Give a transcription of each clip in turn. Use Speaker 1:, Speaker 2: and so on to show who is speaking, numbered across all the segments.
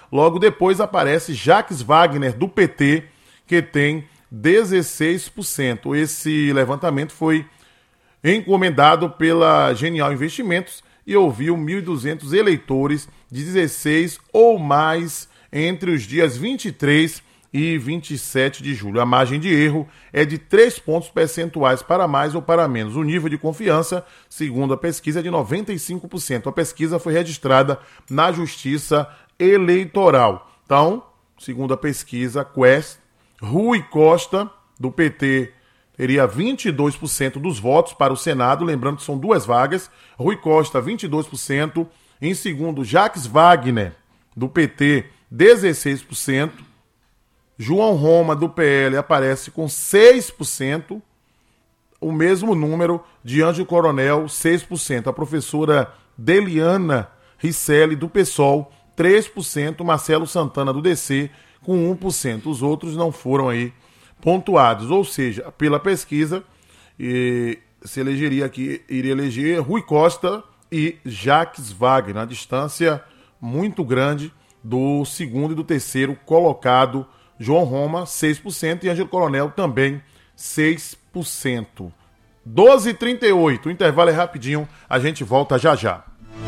Speaker 1: Logo depois aparece Jacques Wagner, do PT, que tem 16%. Esse levantamento foi encomendado pela Genial Investimentos e ouviu 1.200 eleitores de 16 ou mais entre os dias 23 e 27 de julho. A margem de erro é de 3 pontos percentuais para mais ou para menos. O nível de confiança, segundo a pesquisa, é de 95%. A pesquisa foi registrada na Justiça Eleitoral. Então, segundo a pesquisa Quest, Rui Costa, do PT, teria 22% dos votos para o Senado, lembrando que são 2 vagas. Rui Costa, 22%. Em segundo, Jacques Wagner, do PT, 16%. João Roma, do PL, aparece com 6%. O mesmo número de Ângelo Coronel, 6%. A professora Deliana Risselli, do PSOL, 3%. Marcelo Santana, do DC, com 1%. Os outros não foram aí pontuados. Ou seja, pela pesquisa, se elegeria aqui, iria eleger Rui Costa e Jacques Wagner, a distância muito grande do segundo e do terceiro colocado, João Roma, 6%, e Ângelo Coronel também 6%. 12h38, o intervalo é rapidinho, a gente volta já já.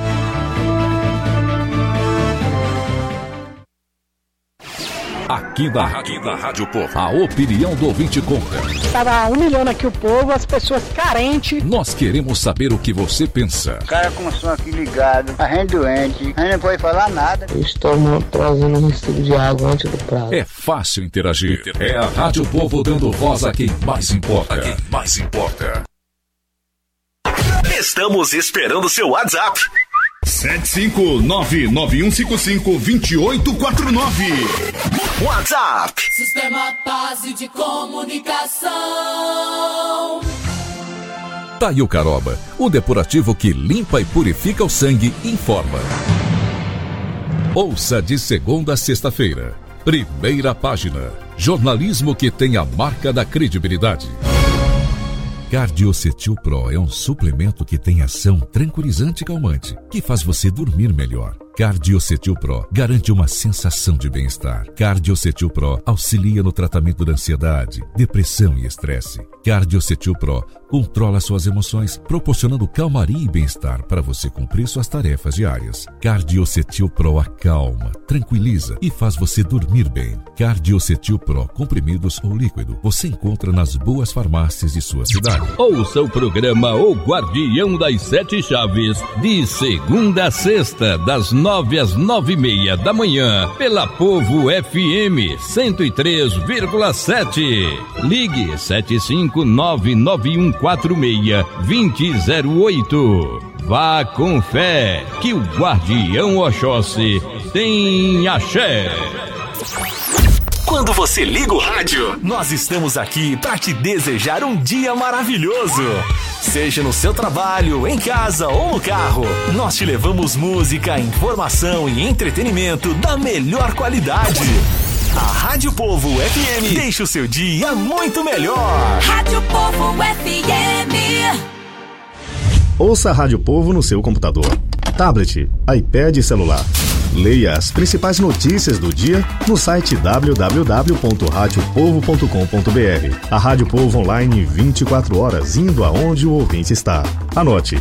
Speaker 2: Aqui na Rádio Povo, a opinião do ouvinte conta.
Speaker 3: Estava humilhando aqui o povo, as pessoas carentes.
Speaker 2: Nós queremos saber o que você pensa.
Speaker 4: O cara com o som aqui ligado, a gente doente, a gente não pode falar nada.
Speaker 5: Estamos trazendo um recibo de água antes do prazo.
Speaker 2: É fácil interagir. É a Rádio Povo dando voz a quem mais importa.
Speaker 6: Estamos esperando seu WhatsApp.
Speaker 7: 759-9155-2849.
Speaker 6: WhatsApp.
Speaker 8: Sistema Base de Comunicação.
Speaker 2: Taio Caroba, o depurativo que limpa e purifica o sangue, informa. Ouça de segunda a sexta-feira. Primeira página. Jornalismo que tem a marca da credibilidade. Cardiocetil Pro é um suplemento que tem ação tranquilizante e calmante, que faz você dormir melhor. Cardiocetil Pro garante uma sensação de bem-estar. Cardiocetil Pro auxilia no tratamento da ansiedade, depressão e estresse. Cardiocetil Pro controla suas emoções, proporcionando calmaria e bem-estar para você cumprir suas tarefas diárias. Cardiocetil Pro acalma, tranquiliza e faz você dormir bem. Cardiocetil Pro, comprimidos ou líquido, você encontra nas boas farmácias de sua cidade.
Speaker 9: Ouça o programa O Guardião das Sete Chaves, de segunda a sexta, das 9 às 9h30 da manhã, pela Povo FM 103,7. Ligue 75991462008. Vá com fé, que o Guardião Oxóssi tem axé.
Speaker 6: Quando você liga o rádio, nós estamos aqui para te desejar um dia maravilhoso. Seja no seu trabalho, em casa ou no carro, nós te levamos música, informação e entretenimento da melhor qualidade. A Rádio Povo FM deixa o seu dia muito melhor.
Speaker 8: Rádio Povo FM.
Speaker 10: Ouça a Rádio Povo no seu computador, tablet, iPad e celular. Leia as principais notícias do dia no site www.radiopovo.com.br. A Rádio Povo online 24 horas, indo aonde o ouvinte está. Anote: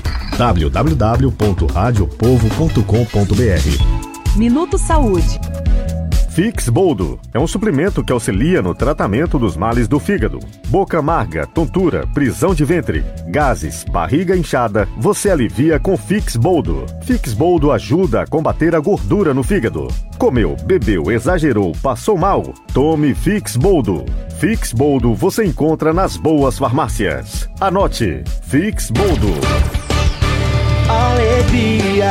Speaker 10: www.radiopovo.com.br.
Speaker 11: Minuto Saúde.
Speaker 12: Fix Boldo é um suplemento que auxilia no tratamento dos males do fígado. Boca amarga, tontura, prisão de ventre, gases, barriga inchada, você alivia com Fix Boldo. Fix Boldo ajuda a combater a gordura no fígado. Comeu, bebeu, exagerou, passou mal? Tome Fix Boldo. Fix Boldo você encontra nas boas farmácias. Anote: Fix Boldo.
Speaker 7: Alegria.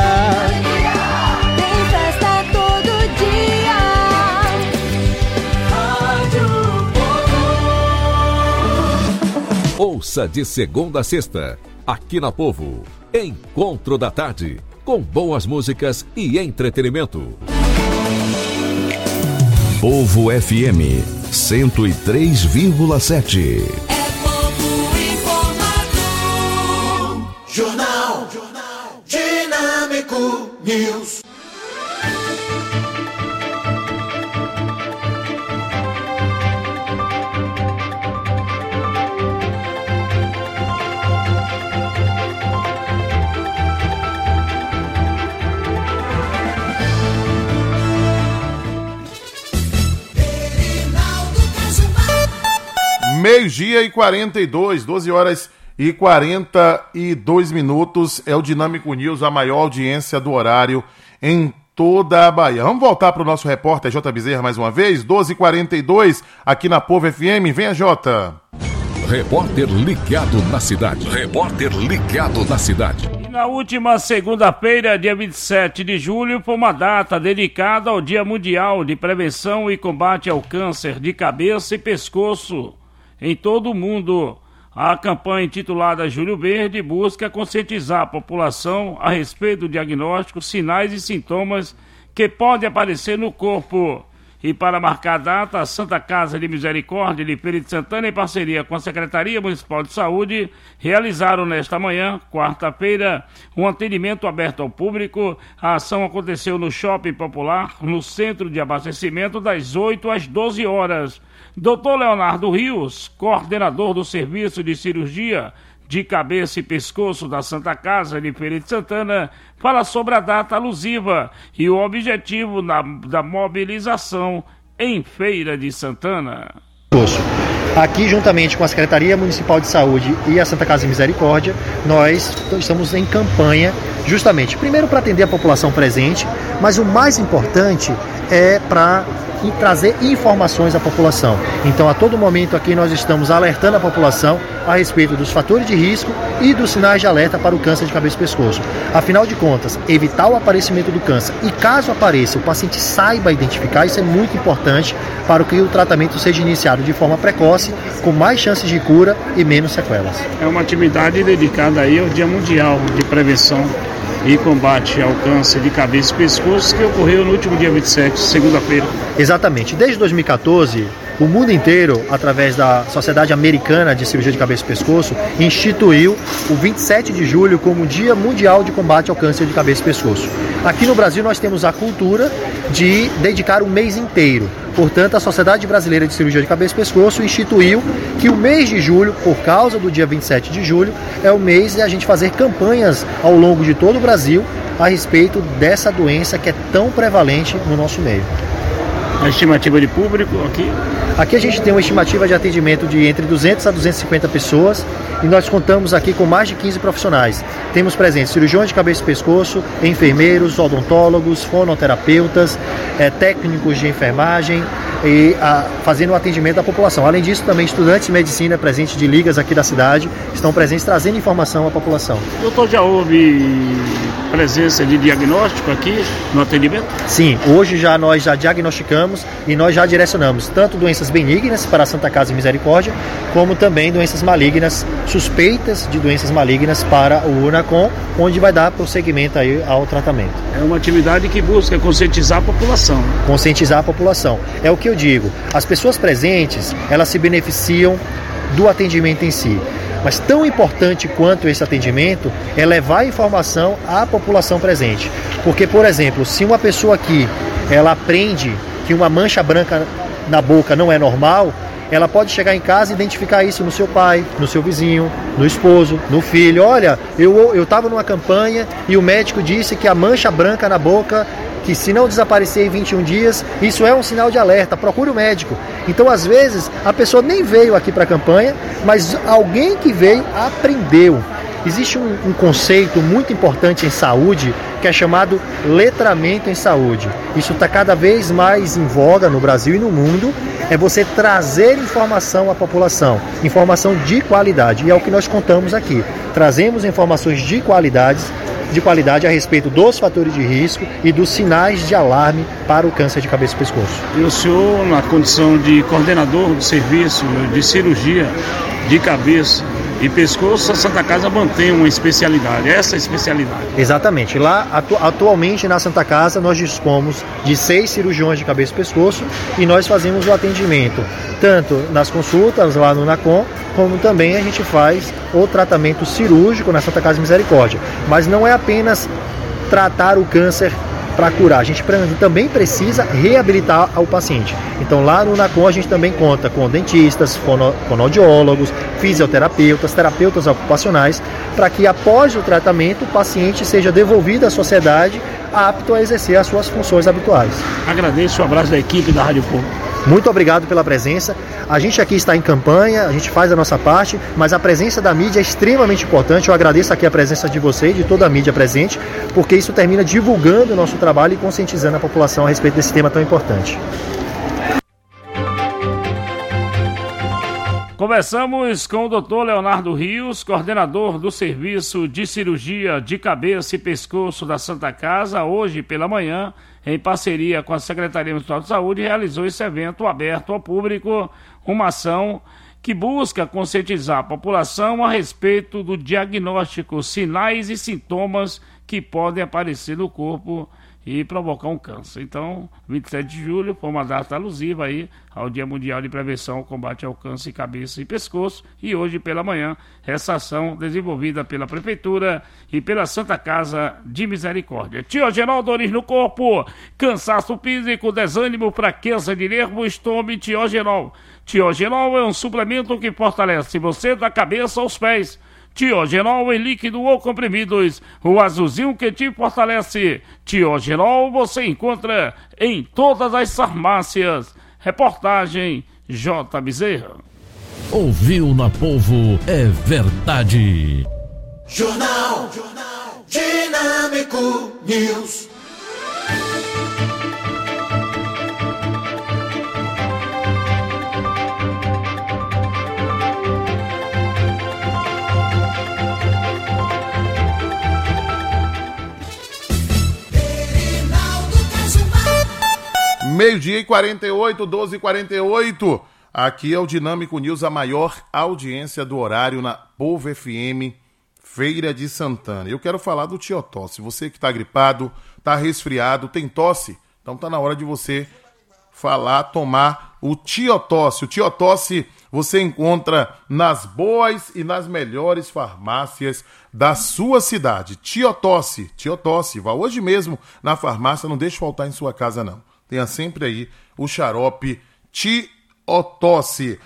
Speaker 2: Ouça de segunda a sexta, aqui na Povo, Encontro da Tarde, com boas músicas e entretenimento.
Speaker 13: Povo FM 103,7.
Speaker 8: É Povo informado.
Speaker 7: Jornal Dinâmico News.
Speaker 1: meio-dia e 42, 12 horas e 42 minutos. É o Dinâmico News, a maior audiência do horário em toda a Bahia. Vamos voltar para o nosso repórter J. Bezerra mais uma vez, 12h42, aqui na Povo FM. Venha, Jota.
Speaker 2: Repórter ligado na cidade. Repórter ligado na cidade.
Speaker 11: E na última segunda-feira, dia 27 de julho, foi uma data dedicada ao Dia Mundial de Prevenção e Combate ao Câncer de Cabeça e Pescoço em todo o mundo. A campanha intitulada Julho Verde busca conscientizar a população a respeito do diagnóstico, sinais e sintomas que podem aparecer no corpo. E para marcar a data, a Santa Casa de Misericórdia de Feira de Santana, em parceria com a Secretaria Municipal de Saúde, realizaram nesta manhã, quarta-feira, um atendimento aberto ao público. A ação aconteceu no Shopping Popular, no centro de abastecimento, das 8 às 12 horas. Dr. Leonardo Rios, coordenador do Serviço de Cirurgia de Cabeça e Pescoço da Santa Casa de Feira de Santana, fala sobre a data alusiva e o objetivo da mobilização em Feira de Santana.
Speaker 14: Aqui, juntamente com a Secretaria Municipal de Saúde e a Santa Casa de Misericórdia, nós estamos em campanha justamente, primeiro para atender a população presente, mas o mais importante é para trazer informações à população. Então, a todo momento aqui nós estamos alertando a população a respeito dos fatores de risco e dos sinais de alerta para o câncer de cabeça e pescoço. Afinal de contas, evitar o aparecimento do câncer e, caso apareça, o paciente saiba identificar, isso é muito importante para que o tratamento seja iniciado de forma precoce, com mais chances de cura e menos sequelas.
Speaker 11: É uma atividade dedicada aí ao Dia Mundial de Prevenção e Combate ao Câncer de Cabeça e Pescoço, que ocorreu no último dia 27, segunda-feira.
Speaker 14: Exatamente. Desde 2014, o mundo inteiro, através da Sociedade Americana de Cirurgia de Cabeça e Pescoço, instituiu o 27 de julho como Dia Mundial de Combate ao Câncer de Cabeça e Pescoço. Aqui no Brasil nós temos a cultura de dedicar um mês inteiro. Portanto, a Sociedade Brasileira de Cirurgia de Cabeça e Pescoço instituiu que o mês de julho, por causa do dia 27 de julho, é o mês de a gente fazer campanhas ao longo de todo o Brasil a respeito dessa doença que é tão prevalente no nosso meio.
Speaker 11: A estimativa de público aqui?
Speaker 14: Aqui a gente tem uma estimativa de atendimento de entre 200 a 250 pessoas e nós contamos aqui com mais de 15 profissionais. Temos presentes cirurgiões de cabeça e pescoço, enfermeiros, odontólogos, fonoterapeutas, técnicos de enfermagem e fazendo o atendimento da população. Além disso, também estudantes de medicina presentes de ligas aqui da cidade estão presentes trazendo informação à população.
Speaker 11: Doutor, já houve presença de diagnóstico aqui no atendimento?
Speaker 14: Sim, hoje nós já diagnosticamos e nós já direcionamos tanto doenças benignas para a Santa Casa de Misericórdia, como também doenças malignas, suspeitas de doenças malignas para o UNACOM, onde vai dar prosseguimento aí ao tratamento.
Speaker 11: É uma atividade que busca conscientizar a população.
Speaker 14: Conscientizar a população. É o que eu digo, as pessoas presentes, elas se beneficiam do atendimento em si. Mas tão importante quanto esse atendimento é levar a informação à população presente. Porque, por exemplo, se uma pessoa aqui, ela aprende que uma mancha branca na boca não é normal, ela pode chegar em casa e identificar isso no seu pai, no seu vizinho, no esposo, no filho. Olha, eu estava numa campanha e o médico disse que a mancha branca na boca, que se não desaparecer em 21 dias, isso é um sinal de alerta, procure o médico. Então, às vezes, a pessoa nem veio aqui para a campanha, mas alguém que veio aprendeu. Existe um conceito muito importante em saúde que é chamado letramento em saúde. Isso está cada vez mais em voga no Brasil e no mundo. É você trazer informação à população, informação de qualidade. E é o que nós contamos aqui. Trazemos informações de qualidade a respeito dos fatores de risco e dos sinais de alarme para o câncer de cabeça e pescoço.
Speaker 11: E o senhor, na condição de coordenador do serviço de cirurgia de cabeça e pescoço, a Santa Casa mantém uma especialidade, essa especialidade.
Speaker 14: Exatamente. Lá, atualmente na Santa Casa, nós dispomos de 6 cirurgiões de cabeça e pescoço e nós fazemos o atendimento tanto nas consultas lá no UNACOM, como também a gente faz o tratamento cirúrgico na Santa Casa de Misericórdia. Mas não é apenas tratar o câncer para curar, a gente também precisa reabilitar o paciente. Então lá no UNACOM a gente também conta com dentistas, fonoaudiólogos, fisioterapeutas, terapeutas ocupacionais, para que após o tratamento o paciente seja devolvido à sociedade apto a exercer as suas funções habituais.
Speaker 11: Agradeço, um abraço da equipe da Rádio Povo.
Speaker 14: Muito obrigado pela presença. A gente aqui está em campanha, a gente faz a nossa parte, mas a presença da mídia é extremamente importante. Eu agradeço aqui a presença de vocês, de toda a mídia presente, porque isso termina divulgando o nosso trabalho e conscientizando a população a respeito desse tema tão importante.
Speaker 11: Conversamos com o Dr. Leonardo Rios, coordenador do Serviço de Cirurgia de Cabeça e Pescoço da Santa Casa. Hoje pela manhã, em parceria com a Secretaria Municipal de Saúde, realizou esse evento aberto ao público, uma ação que busca conscientizar a população a respeito do diagnóstico, sinais e sintomas que podem aparecer no corpo e provocar um câncer. Então, 27 de julho foi uma data alusiva aí ao Dia Mundial de Prevenção ao Combate ao Câncer de Cabeça e Pescoço, e hoje pela manhã, essa ação desenvolvida pela Prefeitura e pela Santa Casa de Misericórdia. Tiogenol, dores no corpo, cansaço físico, desânimo, fraqueza de nervos, tome Tiogenol. Tiogenol é um suplemento que fortalece você da cabeça aos pés. Tiogenol em líquido ou comprimidos, o azulzinho que te fortalece. Tiogenol você encontra em todas as farmácias. Reportagem J. Bezerra.
Speaker 9: Ouviu na Povo é verdade.
Speaker 8: Jornal Dinâmico News.
Speaker 1: Meio-dia e 48, 12h48. Aqui é o Dinâmico News, a maior audiência do horário na Povo FM, Feira de Santana. Eu quero falar do Tiotosse. Você que está gripado, está resfriado, tem tosse, então está na hora de você tomar o Tiotosse. O Tiotosse você encontra nas boas e nas melhores farmácias da sua cidade. Tiotosse, vá hoje mesmo na farmácia, não deixe faltar em sua casa não. Tenha sempre aí o xarope Tiotosse.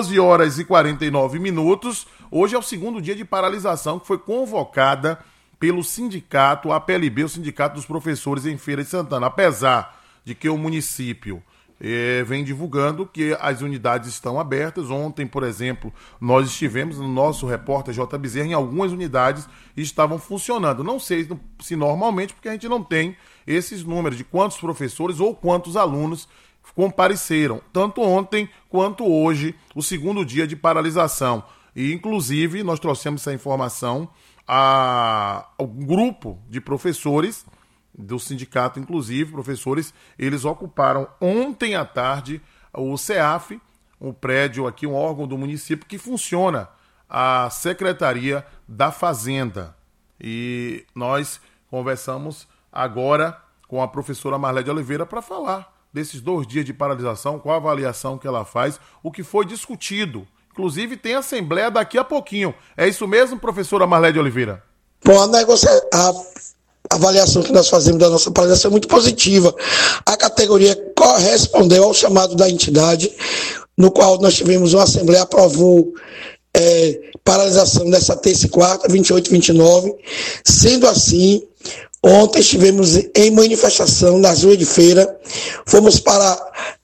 Speaker 1: 12h49. Hoje é o segundo dia de paralisação que foi convocada pelo sindicato APLB, o Sindicato dos Professores em Feira de Santana. Apesar de que o município vem divulgando que as unidades estão abertas. Ontem, por exemplo, nós estivemos no nosso repórter J. Bezerra, em algumas unidades estavam funcionando. Não sei se normalmente, porque a gente não tem esses números de quantos professores ou quantos alunos compareceram, tanto ontem quanto hoje, o segundo dia de paralisação. E, inclusive, nós trouxemos essa informação ao grupo de professores do sindicato, inclusive, professores, eles ocuparam ontem à tarde o CEAF, um prédio aqui, um órgão do município que funciona, a Secretaria da Fazenda. E nós conversamos agora com a professora Marlede Oliveira para falar desses 2 dias de paralisação, qual a avaliação que ela faz, o que foi discutido. Inclusive tem assembleia daqui a pouquinho. É isso mesmo, professora Marlede Oliveira?
Speaker 15: Bom, a avaliação que nós fazemos da nossa paralisação é muito positiva. A categoria correspondeu ao chamado da entidade, no qual nós tivemos uma assembleia, aprovou paralisação dessa terça e quarta, 28 e 29. Sendo assim, ontem estivemos em manifestação nas ruas de feira, fomos para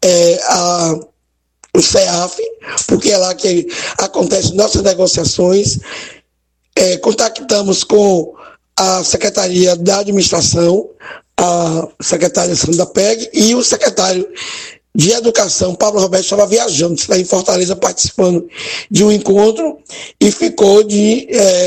Speaker 15: o CEAF, porque é lá que acontecem nossas negociações, contactamos com a Secretaria da Administração, a secretária Sandra Peg e o secretário de Educação, Pablo Roberto, estava viajando, está em Fortaleza participando de um encontro e ficou de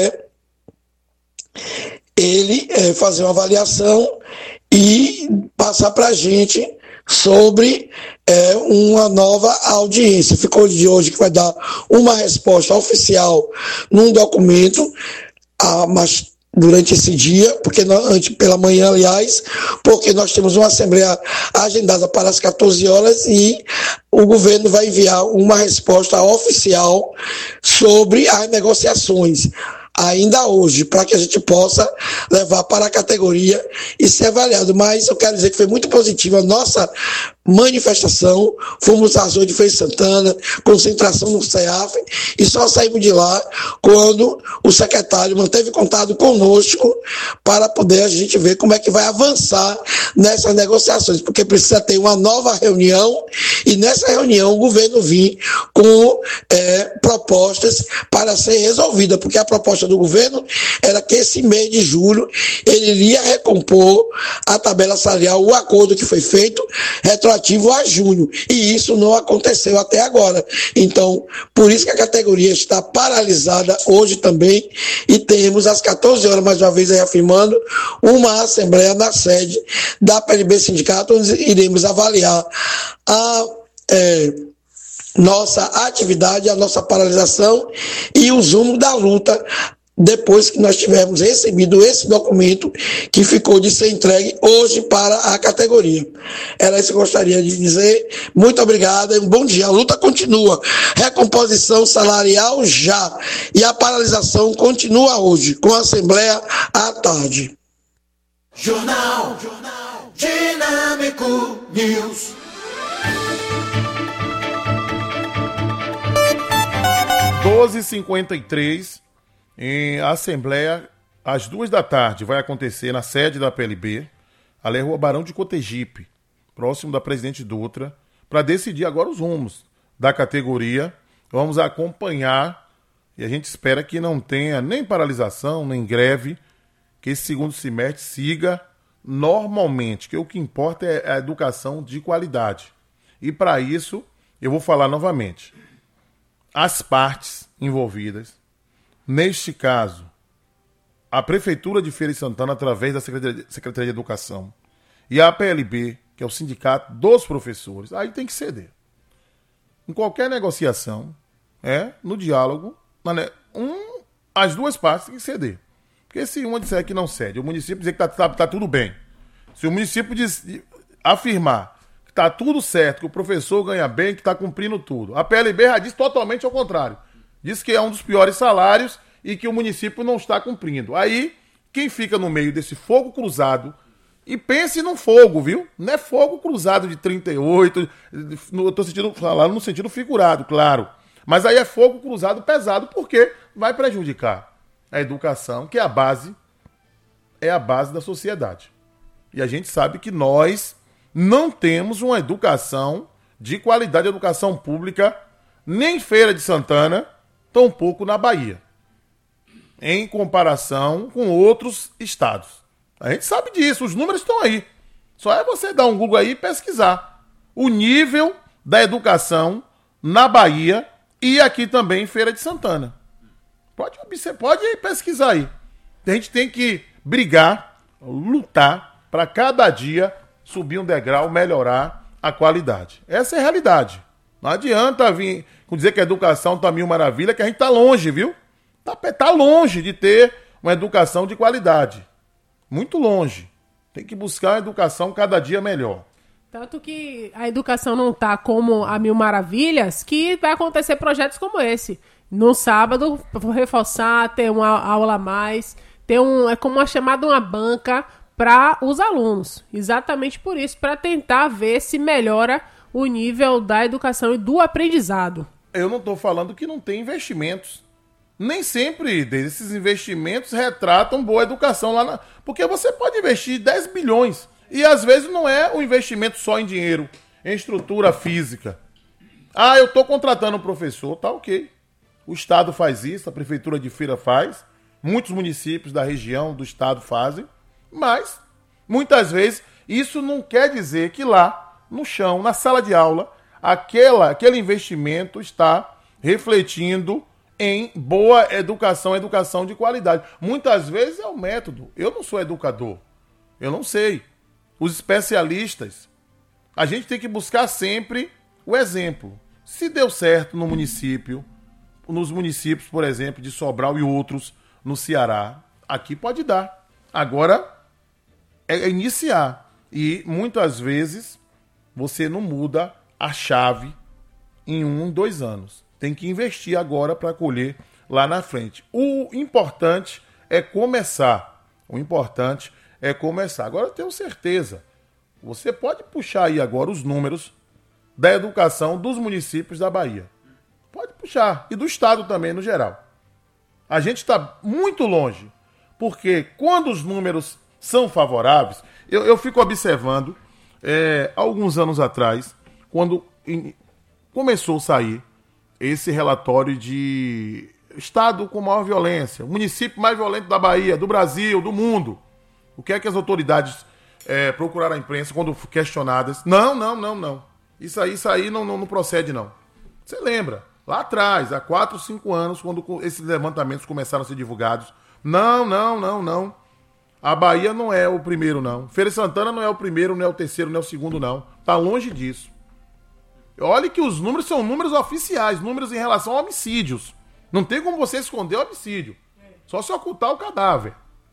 Speaker 15: ele fazer uma avaliação e passar para a gente sobre uma nova audiência. Ficou de hoje que vai dar uma resposta oficial num documento, mas durante esse dia, pela manhã, aliás, porque nós temos uma assembleia agendada para as 14 horas e o governo vai enviar uma resposta oficial sobre as negociações. ainda hoje, para que a gente possa levar para a categoria e ser avaliado. Mas eu quero dizer que foi muito positiva a nossa manifestação. Fomos às 8 de Feira de Santana, concentração no CEAF, e só saímos de lá quando o secretário manteve contato conosco para poder a gente ver como é que vai avançar nessas negociações, porque precisa ter uma nova reunião, e nessa reunião o governo vir com propostas para ser resolvida, porque a proposta do governo era que esse mês de julho ele iria recompor a tabela salarial, o acordo que foi feito retroativo a junho, e isso não aconteceu até agora. Então, por isso que a categoria está paralisada hoje também, e temos às 14 horas, mais uma vez reafirmando, uma assembleia na sede da PLB Sindicato, onde iremos avaliar a nossa atividade, a nossa paralisação e os rumos da luta depois que nós tivermos recebido esse documento que ficou de ser entregue hoje para a categoria. Era isso que eu gostaria de dizer. Muito obrigado e um bom dia. A luta continua. Recomposição salarial já. E a paralisação continua hoje, com a Assembleia à tarde.
Speaker 8: Jornal Dinâmico News.
Speaker 1: 12h53, em Assembleia, às 14h, vai acontecer na sede da PLB, ali na Rua Barão de Cotegipe, próximo da Presidente Dutra, para decidir agora os rumos da categoria. Vamos acompanhar, e a gente espera que não tenha nem paralisação, nem greve, que esse segundo semestre siga normalmente, que o que importa é a educação de qualidade. E para isso, eu vou falar novamente. As partes envolvidas, neste caso, a Prefeitura de Feira de Santana, através da Secretaria de Educação, e a PLB, que é o Sindicato dos Professores, aí tem que ceder. Em qualquer negociação, no diálogo, as duas partes têm que ceder. Porque se uma disser que não cede, o município dizer que está tudo bem. Se o município afirmar que está tudo certo, que o professor ganha bem, que está cumprindo tudo, a PLB já diz totalmente ao contrário. Diz que é um dos piores salários e que o município não está cumprindo. Aí, quem fica no meio desse fogo cruzado, e pense num fogo, viu? Não é fogo cruzado de 38, eu estou falando no sentido figurado, claro. Mas aí é fogo cruzado pesado, porque vai prejudicar a educação, que é a base da sociedade. E a gente sabe que nós não temos uma educação de qualidade, educação pública, nem em Feira de Santana, tampouco na Bahia, em comparação com outros estados. A gente sabe disso, os números estão aí. Só é você dar um Google aí e pesquisar o nível da educação na Bahia e aqui também em Feira de Santana. Pode pesquisar aí. A gente tem que brigar, lutar para cada dia subir um degrau, melhorar a qualidade. Essa é a realidade. Não adianta vir dizer que a educação está mil maravilha, que a gente está longe, viu? Tá longe de ter uma educação de qualidade. Muito longe. Tem que buscar uma educação cada dia melhor.
Speaker 16: Tanto que a educação não está como a mil maravilhas, que vai acontecer projetos como esse. No sábado, vou reforçar, ter uma aula a mais, é como uma chamada uma banca para os alunos. Exatamente por isso, para tentar ver se melhora o nível da educação e do aprendizado.
Speaker 1: Eu não estou falando que não tem investimentos. Nem sempre esses investimentos retratam boa educação lá porque você pode investir 10 bilhões e às vezes não é um investimento só em dinheiro, em estrutura física. Eu estou contratando um professor, tá ok. O Estado faz isso, a Prefeitura de Feira faz, muitos municípios da região, do Estado fazem, mas muitas vezes isso não quer dizer que lá no chão, na sala de aula, aquele investimento está refletindo em boa educação de qualidade. Muitas vezes é o método. Eu não sou educador. Eu não sei. Os especialistas. A gente tem que buscar sempre o exemplo. Se deu certo no município, nos municípios, por exemplo, de Sobral e outros no Ceará, aqui pode dar. Agora é iniciar. E muitas vezes você não muda a chave em 1, 2 anos. Tem que investir agora para colher lá na frente. O importante é começar. Agora eu tenho certeza. Você pode puxar aí agora os números da educação dos municípios da Bahia. Pode puxar. E do estado também, no geral. A gente está muito longe. Porque quando os números são favoráveis, eu fico observando, alguns anos atrás, quando começou a sair esse relatório de estado com maior violência, o município mais violento da Bahia, do Brasil, do mundo. O que é que as autoridades procuraram a imprensa quando questionadas? Não. Isso aí não procede, não. Você lembra? Lá atrás, há 4, 5 anos, quando esses levantamentos começaram a ser divulgados. Não. A Bahia não é o primeiro, não. Feira de Santana não é o primeiro, não é o terceiro, não é o segundo, não. Tá longe disso. Olha que os números são números oficiais, números em relação a homicídios. Não tem como você esconder o homicídio. Só se ocultar o cadáver.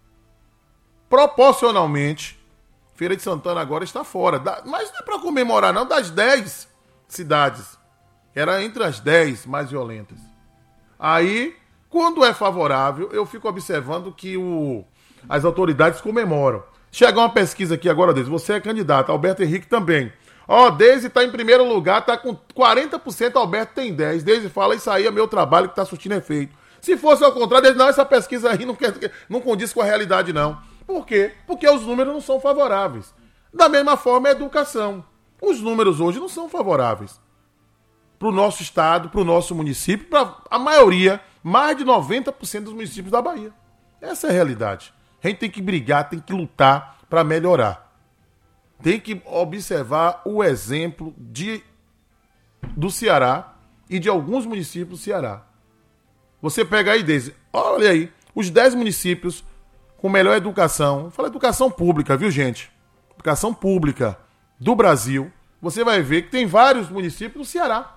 Speaker 1: Proporcionalmente, Feira de Santana agora está fora. Mas não é para comemorar, não, das 10 cidades. Era entre as 10 mais violentas. Aí, quando é favorável, eu fico observando que as autoridades comemoram. Chega uma pesquisa aqui agora, Deise. Você é candidato, Alberto Henrique também. Deise está em primeiro lugar, está com 40%, Alberto tem 10%. Deise fala, isso aí é meu trabalho que está surtindo efeito. Se fosse ao contrário, Deise, não, essa pesquisa aí não condiz com a realidade, não. Por quê? Porque os números não são favoráveis. Da mesma forma, a educação. Os números hoje não são favoráveis. Para o nosso estado, para o nosso município, para a maioria, mais de 90% dos municípios da Bahia. Essa é a realidade. A gente tem que brigar, tem que lutar para melhorar. Tem que observar o exemplo do Ceará e de alguns municípios do Ceará. Você pega aí, Deise, olha aí, os 10 municípios com melhor educação. Fala educação pública, viu, gente? Educação pública do Brasil. Você vai ver que tem vários municípios do Ceará.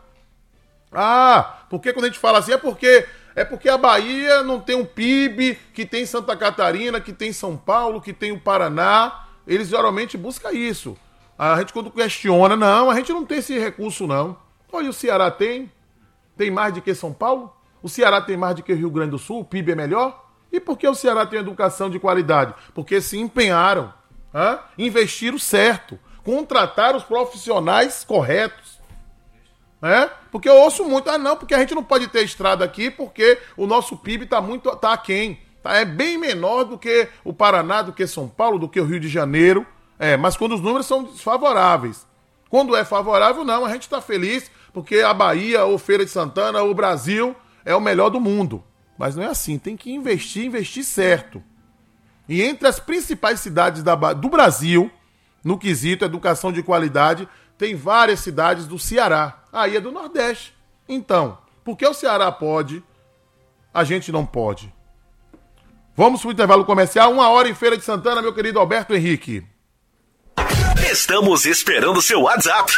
Speaker 1: Porque quando a gente fala assim, é porque a Bahia não tem um PIB que tem Santa Catarina, que tem São Paulo, que tem o Paraná. Eles geralmente buscam isso. A gente quando questiona, não, a gente não tem esse recurso, não. Olha, o Ceará tem mais do que São Paulo? O Ceará tem mais do que o Rio Grande do Sul? O PIB é melhor? E por que o Ceará tem educação de qualidade? Porque se empenharam, investiram certo, contrataram os profissionais corretos. Porque eu ouço muito, porque a gente não pode ter estrada aqui porque o nosso PIB está aquém. É bem menor do que o Paraná, do que São Paulo, do que o Rio de Janeiro. Mas quando os números são desfavoráveis. Quando é favorável, não, a gente está feliz porque a Bahia, ou Feira de Santana, ou o Brasil é o melhor do mundo. Mas não é assim, tem que investir certo. E entre as principais cidades do Brasil, no quesito educação de qualidade, tem várias cidades do Ceará. Aí é do Nordeste. Então, por que o Ceará pode, a gente não pode? Vamos para o intervalo comercial, 1 hora em Feira de Santana, meu querido Alberto Henrique.
Speaker 6: Estamos esperando o seu WhatsApp.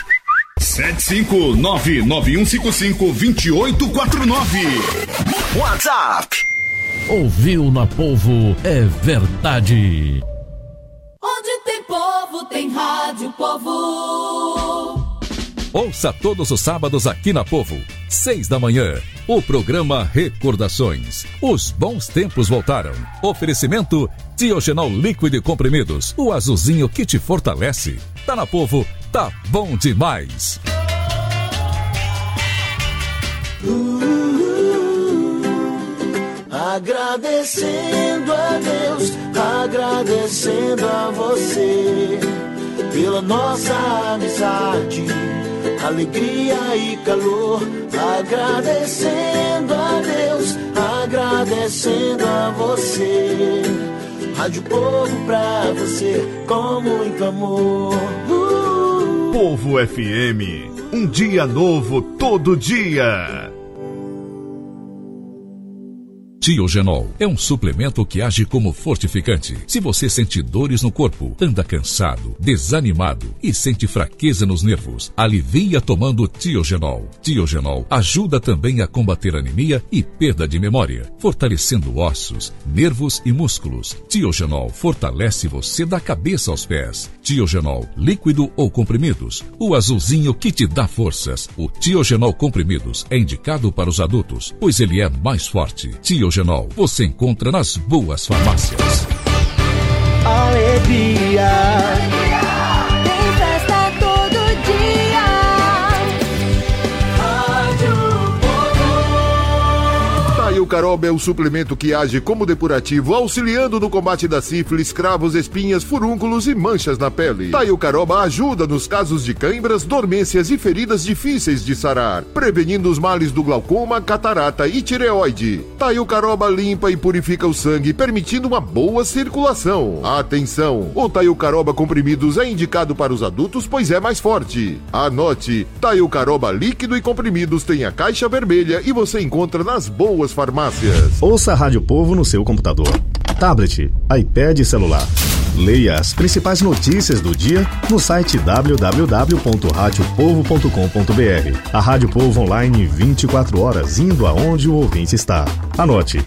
Speaker 7: 759-9155-2849.
Speaker 6: WhatsApp.
Speaker 9: Ouviu na Povo, é verdade.
Speaker 17: Onde tem povo, tem rádio Povo.
Speaker 2: Ouça todos os sábados aqui na Povo, 6 da manhã, o programa Recordações. Os bons tempos voltaram. Oferecimento Diogenol líquido e comprimidos, o azulzinho que te fortalece. Tá na Povo, tá bom demais.
Speaker 8: Agradecendo a Deus, agradecendo a você pela nossa amizade, alegria e calor. Agradecendo a Deus, agradecendo a você. Rádio Povo pra você com muito amor.
Speaker 12: Povo FM, um dia novo todo dia.
Speaker 2: Tiogenol é um suplemento que age como fortificante. Se você sente dores no corpo, anda cansado, desanimado e sente fraqueza nos nervos, alivia tomando Tiogenol. Tiogenol ajuda também a combater anemia e perda de memória, fortalecendo ossos, nervos e músculos. Tiogenol fortalece você da cabeça aos pés. Tiogenol, líquido ou comprimidos, o azulzinho que te dá forças. O Tiogenol comprimidos é indicado para os adultos, pois ele é mais forte. Tiogenol você encontra nas boas farmácias.
Speaker 8: Alegria.
Speaker 17: Tem festa todo dia. Rádio Povo.
Speaker 18: Taiucaroba é o suplemento que age como depurativo, auxiliando no combate da sífilis, cravos, espinhas, furúnculos e manchas na pele. Taiucaroba ajuda nos casos de cãibras, dormências e feridas difíceis de sarar, prevenindo os males do glaucoma, catarata e tireoide. Taiucaroba limpa e purifica o sangue, permitindo uma boa circulação. Atenção! O Taiucaroba comprimidos é indicado para os adultos, pois é mais forte. Anote: Taiucaroba líquido e comprimidos tem a caixa vermelha e você encontra nas boas farmácias.
Speaker 10: Ouça a Rádio Povo no seu computador, tablet, iPad e celular. Leia as principais notícias do dia no site www.radiopovo.com.br. A Rádio Povo online 24 horas, indo aonde o ouvinte está. Anote: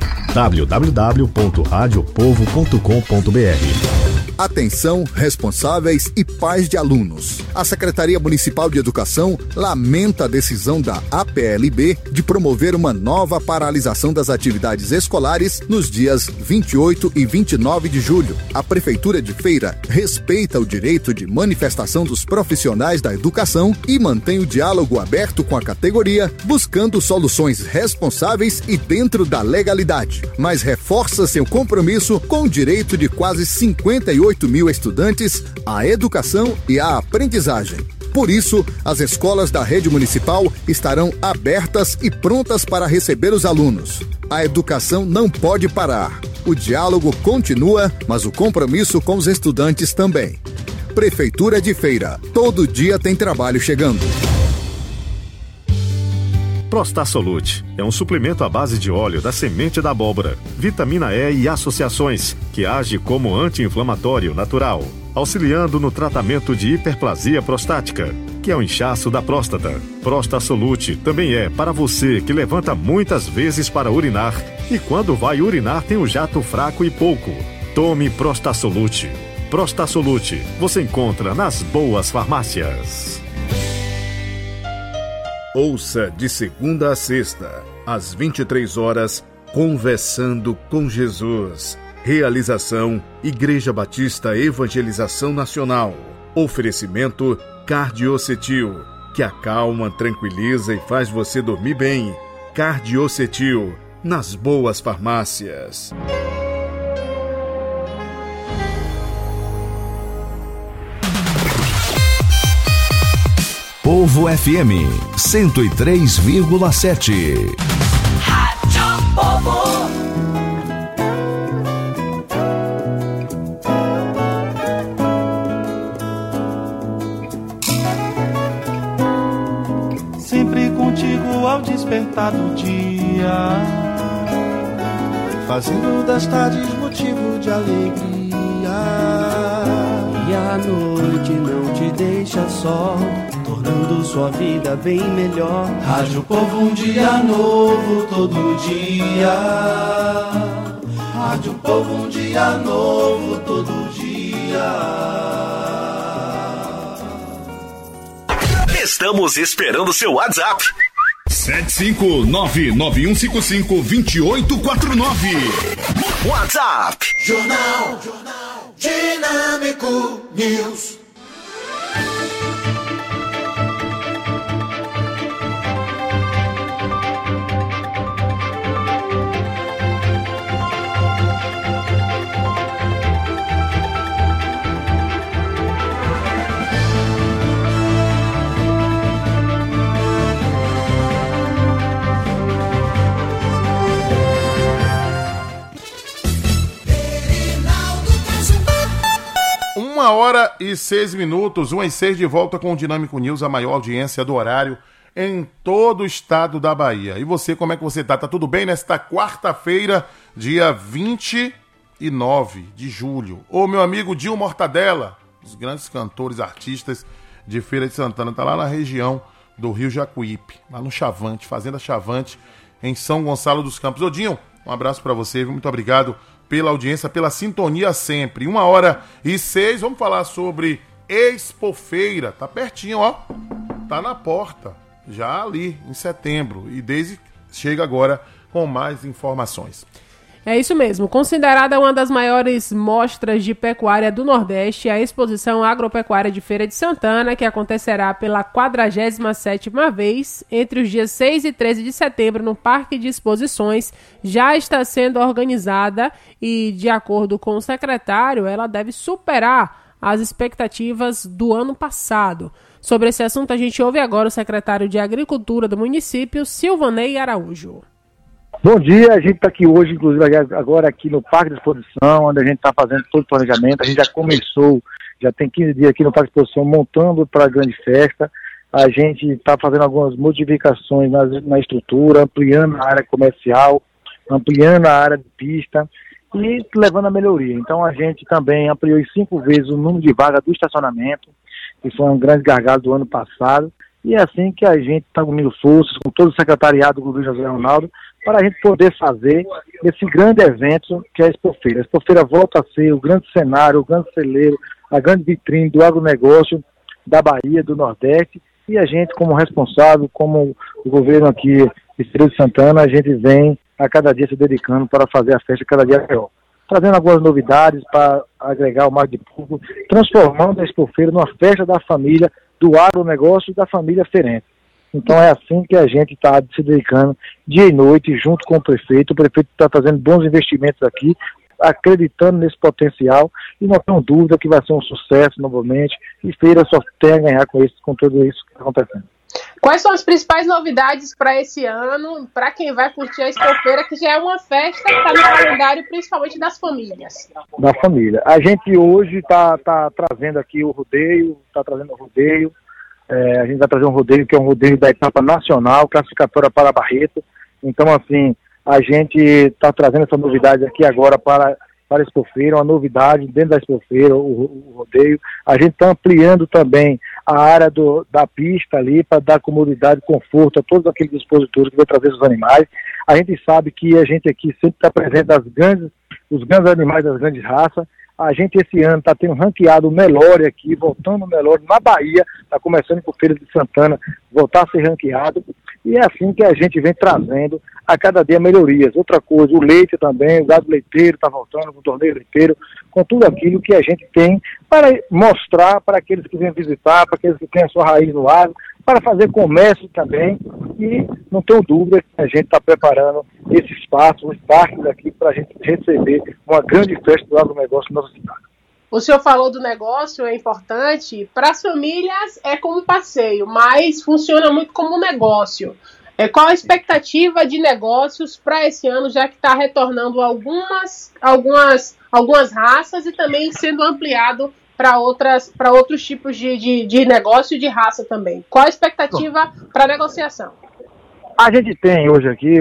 Speaker 10: www.radiopovo.com.br.
Speaker 19: Atenção, responsáveis e pais de alunos. A Secretaria Municipal de Educação lamenta a decisão da APLB de promover uma nova paralisação das atividades escolares nos dias 28 e 29 de julho. A Prefeitura de Feira respeita o direito de manifestação dos profissionais da educação e mantém o diálogo aberto com a categoria, buscando soluções responsáveis e dentro da legalidade, mas reforça seu compromisso com o direito de quase 58 mil estudantes à educação e à aprendizagem. Por isso, as escolas da rede municipal estarão abertas e prontas para receber os alunos. A educação não pode parar. O diálogo continua, mas o compromisso com os estudantes também. Prefeitura de Feira. Todo dia tem trabalho chegando.
Speaker 12: Prostasolute é um suplemento à base de óleo da semente da abóbora, vitamina E e associações, que age como anti-inflamatório natural, auxiliando no tratamento de hiperplasia prostática, que é o inchaço da próstata. Prostasolute também é para você que levanta muitas vezes para urinar e quando vai urinar tem um jato fraco e pouco. Tome Prostasolute. Prostasolute você encontra nas boas farmácias.
Speaker 18: Ouça de segunda a sexta, às 23 horas, Conversando com Jesus. Realização: Igreja Batista Evangelização Nacional. Oferecimento: Cardiocetil, que acalma, tranquiliza e faz você dormir bem. Cardiocetil, nas boas farmácias.
Speaker 13: Povo FM 103,7.
Speaker 17: Rádio Povo.
Speaker 20: Sempre contigo ao despertar do dia, fazendo das tardes motivo de alegria. E a noite não te deixa só, tornando sua vida bem melhor. Rádio Povo, um dia novo todo dia. Rádio Povo, um dia novo todo dia.
Speaker 6: Estamos esperando seu WhatsApp.
Speaker 7: 75991552849.
Speaker 6: WhatsApp.
Speaker 8: Jornal Dinâmico News.
Speaker 1: Uma hora e 6 minutos, 1 e 6 de volta com o Dinâmico News, a maior audiência do horário em todo o estado da Bahia. E você, como é que você tá? Tá tudo bem nesta quarta-feira, dia 29 de julho? Ô, meu amigo Dil Mortadela, os grandes cantores, artistas de Feira de Santana, tá lá na região do Rio Jacuípe, lá no Chavante, Fazenda Chavante, em São Gonçalo dos Campos. Ô, Dinho, um abraço para você, muito obrigado pela audiência, pela sintonia sempre. 1h06, vamos falar sobre Expofeira, tá pertinho, ó, tá na porta, já ali em setembro, e Deise chega agora com mais informações.
Speaker 16: É isso mesmo. Considerada uma das maiores mostras de pecuária do Nordeste, a Exposição Agropecuária de Feira de Santana, que acontecerá pela 47ª vez, entre os dias 6 e 13 de setembro, no Parque de Exposições, já está sendo organizada e, de acordo com o secretário, ela deve superar as expectativas do ano passado. Sobre esse assunto, a gente ouve agora o secretário de Agricultura do município, Silvanei Araújo.
Speaker 21: Bom dia, a gente está aqui hoje, inclusive agora aqui no Parque de Exposição, onde a gente está fazendo todo o planejamento. A gente já começou, já tem 15 dias aqui no Parque de Exposição, montando para a grande festa. A gente está fazendo algumas modificações na estrutura, ampliando a área comercial, ampliando a área de pista e levando a melhoria. Então a gente também ampliou em 5 vezes o número de vagas do estacionamento, que foi um grande gargalo do ano passado. E é assim que a gente está unindo forças com todo o secretariado do governo José Ronaldo para a gente poder fazer esse grande evento que é a Expofeira. A Expofeira volta a ser o grande cenário, o grande celeiro, a grande vitrine do agronegócio da Bahia, do Nordeste, e a gente, como responsável, como o governo aqui de Feira de Santana, a gente vem a cada dia se dedicando para fazer a festa cada dia maior, trazendo algumas novidades para agregar o mais de público, transformando a Expofeira numa festa da família, do agronegócio e da família feirense. Então é assim que a gente está se dedicando dia e noite junto com o prefeito. O prefeito está fazendo bons investimentos aqui, acreditando nesse potencial, e não tenho dúvida que vai ser um sucesso novamente, e Feira só tem a ganhar com tudo isso que está acontecendo.
Speaker 16: Quais são as principais novidades para esse ano, para quem vai curtir a Expofeira, que já é uma festa que está no calendário principalmente das famílias?
Speaker 21: Da família. A gente hoje está trazendo aqui o rodeio, a gente vai trazer um rodeio que é um rodeio da etapa nacional, classificatória para Barreto. Então, assim, a gente está trazendo essa novidade aqui agora para a Expofeira, uma novidade dentro da Expofeira, o rodeio. A gente está ampliando também a área da pista ali para dar comodidade e conforto a todos aqueles expositores que vão trazer os animais. A gente sabe que a gente aqui sempre está presente os grandes animais das grandes raças. A gente esse ano está tendo ranqueado o Nelore aqui, voltando o Nelore na Bahia, está começando por Feira de Santana, voltar a ser ranqueado, e é assim que a gente vem trazendo a cada dia melhorias. Outra coisa, o leite também, o gado leiteiro está voltando com o torneio leiteiro, com tudo aquilo que a gente tem para mostrar para aqueles que vêm visitar, para aqueles que têm a sua raiz no agro, para fazer comércio também, e não tenho dúvida que a gente está preparando esse espaço, os parques aqui, para a gente receber uma grande festa do agronegócio na nossa cidade.
Speaker 16: O senhor falou do negócio, é importante. Para as famílias é como passeio, mas funciona muito como negócio. Qual a expectativa de negócios para esse ano, já que está retornando algumas raças e também sendo ampliado para outros tipos de negócio e de raça também? Qual a expectativa para a negociação?
Speaker 21: A gente tem hoje aqui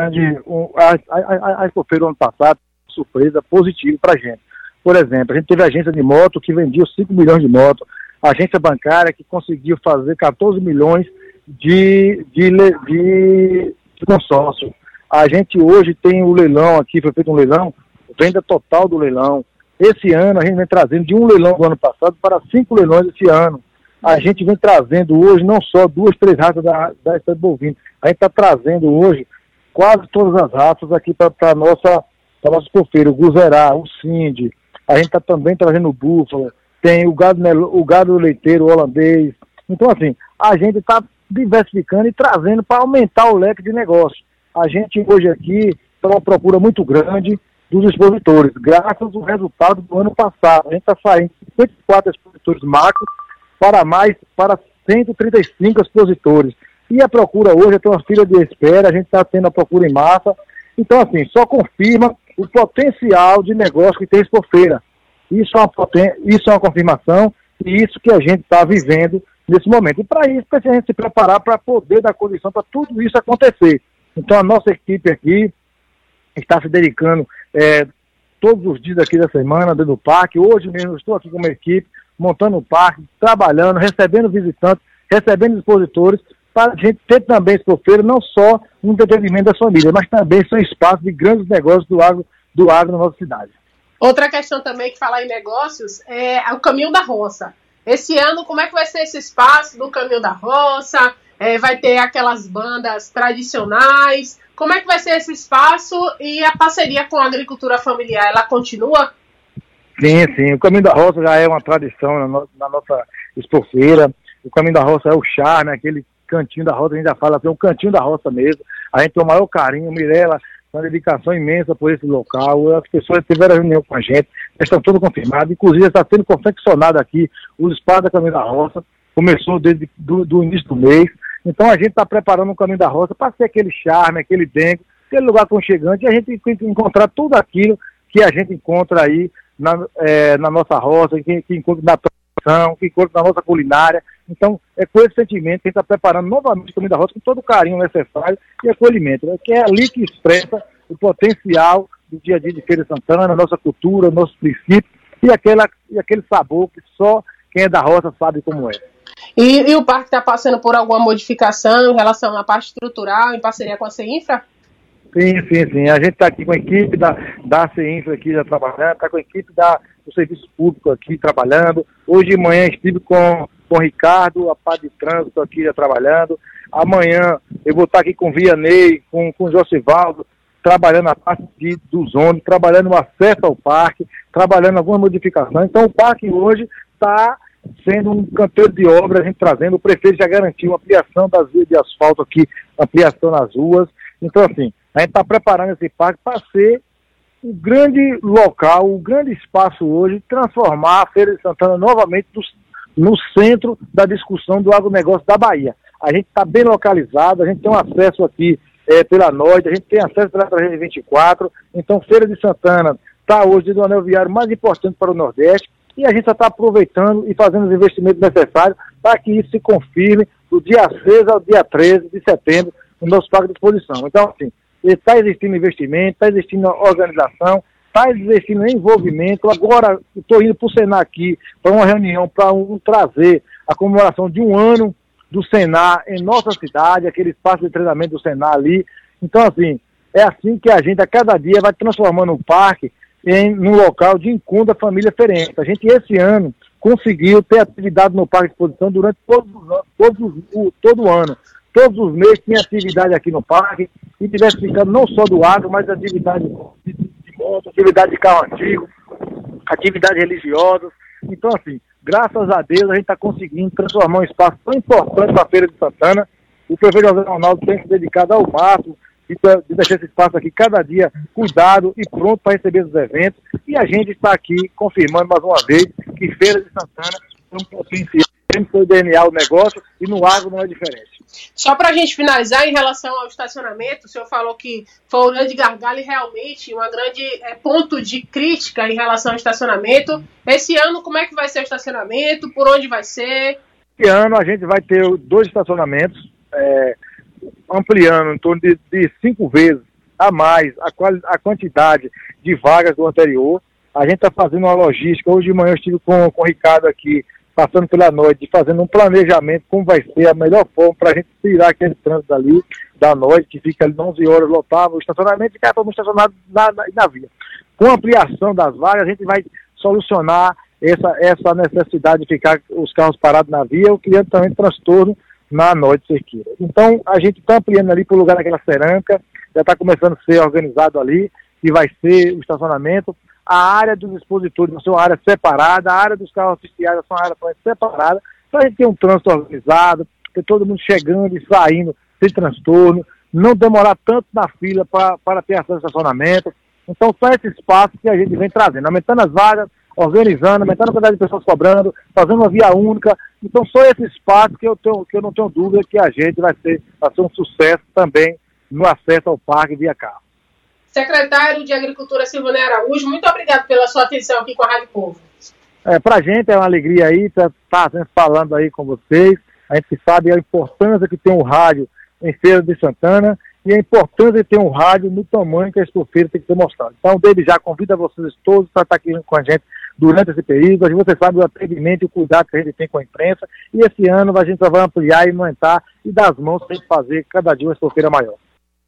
Speaker 21: a Expofeira ano passado, surpresa positiva para a gente. Por exemplo, a gente teve agência de moto que vendia 5 milhões de motos, agência bancária que conseguiu fazer 14 milhões de consórcio. A gente hoje tem o leilão aqui, foi feito um leilão, venda total do leilão. Esse ano a gente vem trazendo de um leilão do ano passado para 5 leilões esse ano. A gente vem trazendo hoje não só 2, 3 raças da espécie bovina, a gente está trazendo hoje quase todas as raças aqui para a nossa Expofeira, o Guzerá, o Cindy, a gente está também trazendo o búfalo, tem o gado leiteiro holandês. Então, assim, a gente está diversificando e trazendo para aumentar o leque de negócio. A gente hoje aqui tem uma procura muito grande dos expositores, graças ao resultado do ano passado. A gente está saindo de 54 expositores macro para 135 expositores. E a procura hoje tem uma fila de espera, a gente está tendo a procura em massa. Então, assim, só confirma o potencial de negócio que tem Expofeira. Isso é uma confirmação, e isso que a gente está vivendo nesse momento. E para isso, precisa a gente se preparar para poder dar condição para tudo isso acontecer. Então, a nossa equipe aqui está se dedicando todos os dias aqui da semana dentro do parque. Hoje mesmo eu estou aqui com uma equipe, montando o parque, trabalhando, recebendo visitantes, recebendo expositores, para a gente ter também esse Expofeira não só um entretenimento das famílias, mas também são espaços de grandes negócios do agro na nossa cidade.
Speaker 16: Outra questão também que falar em negócios é o Caminho da Roça. Esse ano, como é que vai ser esse espaço do Caminho da Roça? Vai ter aquelas bandas tradicionais? Como é que vai ser esse espaço e a parceria com a agricultura familiar? Ela continua?
Speaker 21: Sim. O Caminho da Roça já é uma tradição na nossa Expofeira. O Caminho da Roça é o charme, aquele cantinho da roça, a gente já fala assim, o cantinho da roça mesmo. A gente tem o maior carinho, Mirella, uma dedicação imensa por esse local. As pessoas tiveram reunião com a gente, estão todos confirmados. Inclusive, está sendo confeccionado aqui o espaço da Caminho da Roça. Começou desde do início do mês. Então, a gente está preparando o Caminho da Roça para ser aquele charme, aquele dengue, aquele lugar aconchegante, e a gente encontrar tudo aquilo que a gente encontra aí na nossa roça, que encontra na produção, que encontra na nossa culinária. Então, é com esse sentimento que a gente está preparando novamente o Caminho da Roça com todo o carinho necessário e acolhimento, né? Que é ali que expressa o potencial do dia a dia de Feira de Santana, nossa cultura, nossos princípios e aquele sabor que só quem é da roça sabe como é.
Speaker 16: E o parque está passando por alguma modificação em relação à parte estrutural, em parceria com a CEINFRA?
Speaker 21: Sim. A gente está aqui com a equipe da CEINFRA aqui já trabalhando, está com a equipe do Serviço Público aqui trabalhando. Hoje de manhã estive com o Ricardo, a parte de trânsito aqui já trabalhando. Amanhã eu vou estar aqui com o Vianney, com o Josivaldo, trabalhando a parte dos ônibus, trabalhando o acesso ao parque, trabalhando alguma modificação. Então o parque hoje está sendo um canteiro de obra, a gente trazendo, o prefeito já garantiu uma ampliação das vias de asfalto aqui, ampliação nas ruas. Então assim, a gente está preparando esse parque para ser um grande local, um grande espaço hoje, transformar a Feira de Santana novamente no centro da discussão do agronegócio da Bahia. A gente está bem localizado, a gente tem um acesso aqui pela noite, a gente tem acesso pela 324, então Feira de Santana está hoje do anel viário mais importante para o Nordeste, e a gente já está aproveitando e fazendo os investimentos necessários para que isso se confirme do dia 6 ao dia 13 de setembro no nosso parque de exposição. Então, assim, está existindo investimento, está existindo organização, está existindo envolvimento. Agora, estou indo para o Senar aqui, para uma reunião, para trazer a comemoração de um ano do Senar em nossa cidade, aquele espaço de treinamento do Senar ali. Então, assim, é assim que a gente, a cada dia, vai transformando o parque num local de encontro da família feirense. A gente, esse ano, conseguiu ter atividade no parque de exposição durante todo o ano. Todos os meses tinha atividade aqui no parque, e diversificando não só do agro, mas atividade de moto, atividade de carro antigo, atividades religiosas. Então, assim, graças a Deus, a gente está conseguindo transformar um espaço tão importante para a Feira de Santana. O prefeito José Ronaldo tem se dedicado ao máximo de deixar esse espaço aqui cada dia cuidado e pronto para receber os eventos. E a gente está aqui confirmando mais uma vez que Feira de Santana tem um potencial, tem seu DNA o negócio, e no agro não é diferente.
Speaker 16: Só para a gente finalizar, em relação ao estacionamento, o senhor falou que foi um grande gargalo e realmente um grande ponto de crítica em relação ao estacionamento. Esse ano, como é que vai ser o estacionamento? Por onde vai ser?
Speaker 21: Esse ano a gente vai ter 2 estacionamentos, ampliando em torno de 5 vezes a mais a quantidade de vagas do anterior. A gente está fazendo uma logística. Hoje de manhã eu estive com o Ricardo aqui, passando pela noite, fazendo um planejamento, como vai ser a melhor forma para a gente tirar aquele trânsito ali da noite, que fica ali 11 horas, lotava o estacionamento e fica todo mundo estacionado na via. Com a ampliação das vagas, a gente vai solucionar essa necessidade de ficar os carros parados na via, o criando também transtorno na noite cerqueira. Então, a gente está ampliando ali para o lugar daquela cerâmica, já está começando a ser organizado ali, que vai ser o estacionamento. A área dos expositores vai ser uma área separada, a área dos carros oficiais vai ser uma área separada, para a gente ter um trânsito organizado, ter todo mundo chegando e saindo sem transtorno, não demorar tanto na fila para ter acesso ao estacionamento. Então, são esses passos que a gente vem trazendo, aumentando as vagas, organizando, aumentando a quantidade de pessoas cobrando, fazendo uma via única. Então, são esses passos que eu não tenho dúvida que a gente vai ser um sucesso também no acesso ao parque via carro.
Speaker 16: Secretário de Agricultura Silvanei Araújo, muito obrigado pela sua atenção aqui com a Rádio Povo.
Speaker 21: Pra gente é uma alegria aí, tá sempre falando aí com vocês. A gente sabe a importância que tem um rádio em Feira de Santana e a importância de ter um rádio no tamanho que a Expofeira tem que ser mostrado. Então, desde já, convido vocês todos para estar aqui com a gente durante esse período. Você sabe o atendimento e o cuidado que a gente tem com a imprensa. E esse ano a gente vai ampliar e aumentar e dar as mãos para a gente fazer cada dia uma Expofeira maior.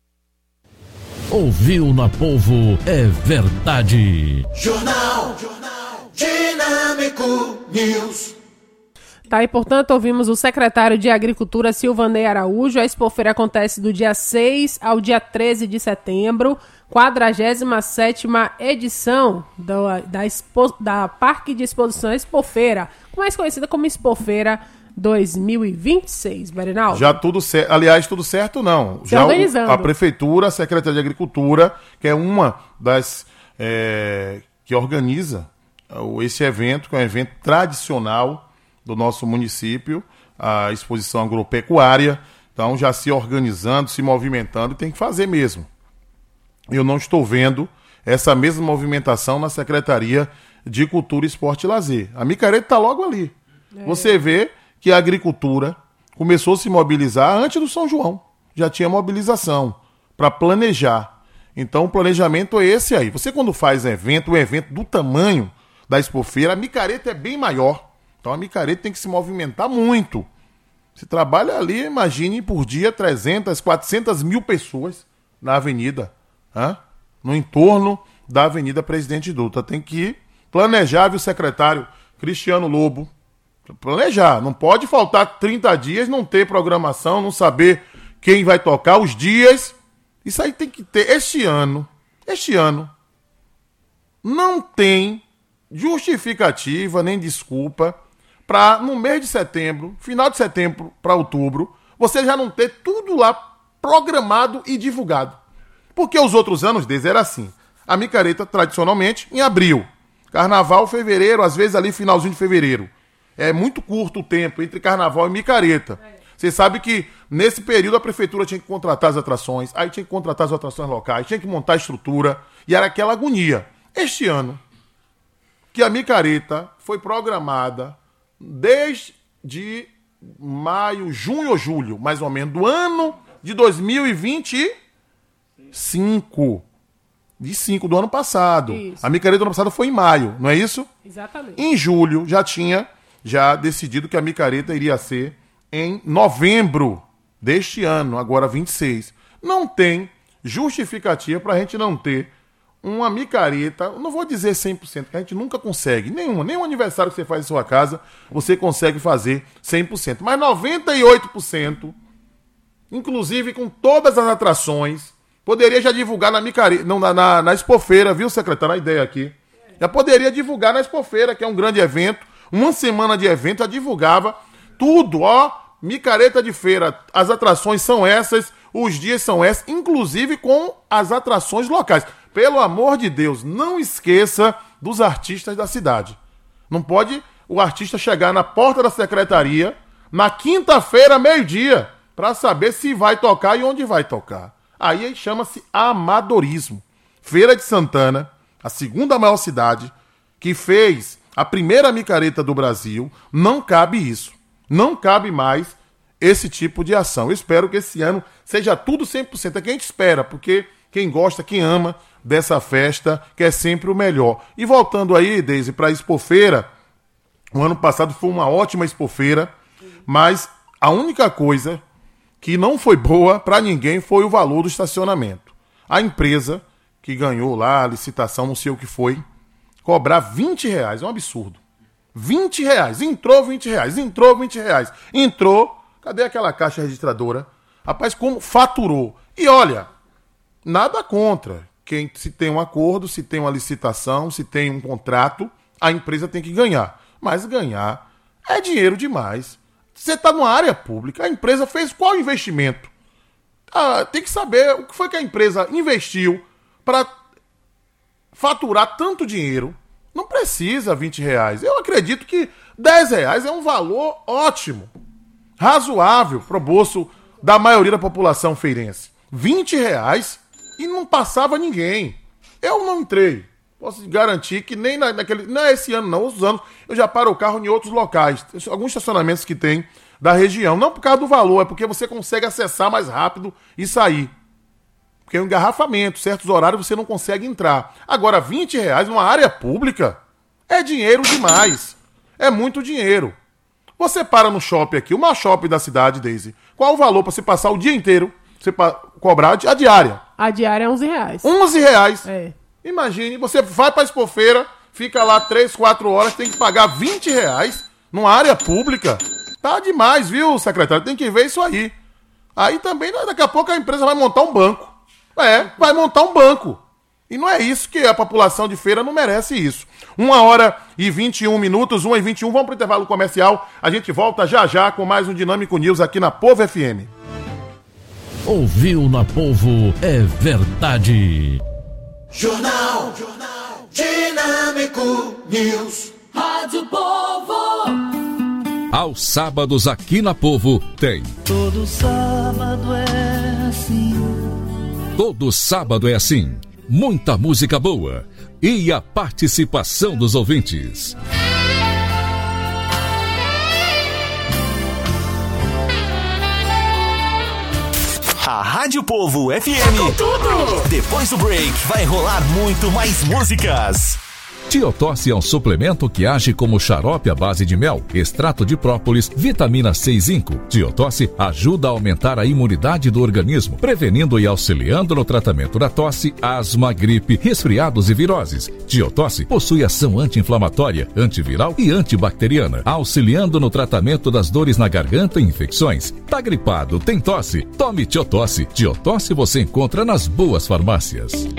Speaker 9: Ouviu na Povo é verdade.
Speaker 8: Jornal Dinâmico News.
Speaker 16: Tá, e portanto ouvimos o secretário de Agricultura, Silvanei Araújo. A Expofeira acontece do dia 6 ao dia 13 de setembro, 47ª edição da Parque de Exposição Expofeira, mais conhecida como Expofeira 2026, Berinal.
Speaker 1: Já tudo certo, aliás, tudo certo não.
Speaker 16: Se
Speaker 1: já
Speaker 16: organizando.
Speaker 1: A Prefeitura, a Secretaria de Agricultura, que é uma das que organiza esse evento, que é um evento tradicional do nosso município, a exposição agropecuária. Então, já se organizando, se movimentando, tem que fazer mesmo. Eu não estou vendo essa mesma movimentação na Secretaria de Cultura, Esporte e Lazer. A micareta está logo ali. Você vê que a agricultura começou a se mobilizar antes do São João. Já tinha mobilização para planejar. Então, o planejamento é esse aí. Você, quando faz um evento do tamanho da Expofeira, a micareta é bem maior. Então a micareta tem que se movimentar muito. Se trabalha ali, imagine por dia 300, 400 mil pessoas na avenida, no entorno da Avenida Presidente Dutra. Tem que planejar, viu, secretário Cristiano Lobo? Planejar. Não pode faltar 30 dias, não ter programação, não saber quem vai tocar, os dias. Isso aí tem que ter. Este ano, não tem justificativa nem desculpa para no mês de setembro, final de setembro para outubro, você já não ter tudo lá programado e divulgado. Porque os outros anos deles era assim. A micareta, tradicionalmente, em abril. Carnaval, fevereiro, às vezes ali finalzinho de fevereiro. É muito curto o tempo entre carnaval e micareta. Você sabe que nesse período a prefeitura tinha que contratar as atrações, aí tinha que contratar as atrações locais, tinha que montar a estrutura, e era aquela agonia. Este ano, que a micareta foi programada desde maio, junho ou julho, mais ou menos, do ano de 2025. Do ano passado. Isso. A micareta do ano passado foi em maio, não é isso?
Speaker 16: Exatamente.
Speaker 1: Em julho já tinha decidido que a micareta iria ser em novembro deste ano, agora 26. Não tem justificativa para a gente não ter uma micareta, não vou dizer 100%, que a gente nunca consegue, nenhum aniversário que você faz em sua casa, você consegue fazer 100%, mas 98%, inclusive com todas as atrações, poderia já divulgar na micareta, não, na Expofeira, viu, secretário, a ideia aqui, já poderia divulgar na Expofeira, que é um grande evento, uma semana de evento, já divulgava tudo, micareta de feira, as atrações são essas, os dias são esses, inclusive com as atrações locais. Pelo amor de Deus, não esqueça dos artistas da cidade. Não pode o artista chegar na porta da secretaria na quinta-feira, meio-dia, para saber se vai tocar e onde vai tocar. Aí chama-se amadorismo. Feira de Santana, a segunda maior cidade, que fez a primeira micareta do Brasil, não cabe isso. Não cabe mais esse tipo de ação. Eu espero que esse ano seja tudo 100%. É que a gente espera, porque quem gosta, quem ama dessa festa, quer sempre o melhor. E voltando aí, Deise, para a Expofeira, o ano passado foi uma ótima Expofeira, mas a única coisa que não foi boa para ninguém foi o valor do estacionamento. A empresa que ganhou lá a licitação, não sei o que foi, cobrar R$20, é um absurdo. R$20, entrou R$20, entrou, cadê aquela caixa registradora? Rapaz, como faturou? E olha, nada contra. Se tem um acordo, se tem uma licitação, se tem um contrato, a empresa tem que ganhar. Mas ganhar é dinheiro demais. Você está numa área pública, a empresa fez qual investimento? Tem que saber o que foi que a empresa investiu para faturar tanto dinheiro. Não precisa R$20. Eu acredito que R$10 é um valor ótimo, razoável para o bolso da maioria da população feirense. R$20 e não passava ninguém. Eu não entrei. Posso garantir que nem naquele... Não é esse ano, não. Outros anos eu já paro o carro em outros locais. Alguns estacionamentos que tem da região. Não por causa do valor, é porque você consegue acessar mais rápido e sair. Porque é um engarrafamento, certos horários você não consegue entrar. Agora, R$20 numa área pública é dinheiro demais. É muito dinheiro. Você para no shopping aqui, o maior shopping da cidade, Deise. Qual o valor para você passar o dia inteiro? Você cobrar a diária?
Speaker 16: A diária é R$11.
Speaker 1: R$11.
Speaker 16: É.
Speaker 1: Imagine, você vai pra Expofeira, fica lá 3, 4 horas, tem que pagar R$20 numa área pública. Tá demais, viu, secretário? Tem que ver isso aí. Aí também, daqui a pouco a empresa vai montar um banco. Vai montar um banco. E não é isso que a população de Feira não merece isso. 1h21, 1h21, vamos pro intervalo comercial. A gente volta já com mais um Dinâmico News aqui na Povo FM.
Speaker 9: Ouviu na Povo é verdade.
Speaker 8: Jornal Dinâmico News. Rádio Povo.
Speaker 2: Aos sábados aqui na Povo tem.
Speaker 20: Todo sábado é assim.
Speaker 2: Todo sábado é assim. Muita música boa e a participação dos ouvintes.
Speaker 6: A Rádio Povo FM. Tudo. Depois do break, vai rolar muito mais músicas.
Speaker 2: Tiotosse é um suplemento que age como xarope à base de mel, extrato de própolis, vitamina C e zinco. Tiotosse ajuda a aumentar a imunidade do organismo, prevenindo e auxiliando no tratamento da tosse, asma, gripe, resfriados e viroses. Tiotosse possui ação anti-inflamatória, antiviral e antibacteriana, auxiliando no tratamento das dores na garganta e infecções. Tá gripado, tem tosse? Tome Tiotosse. Tiotosse você encontra nas boas farmácias.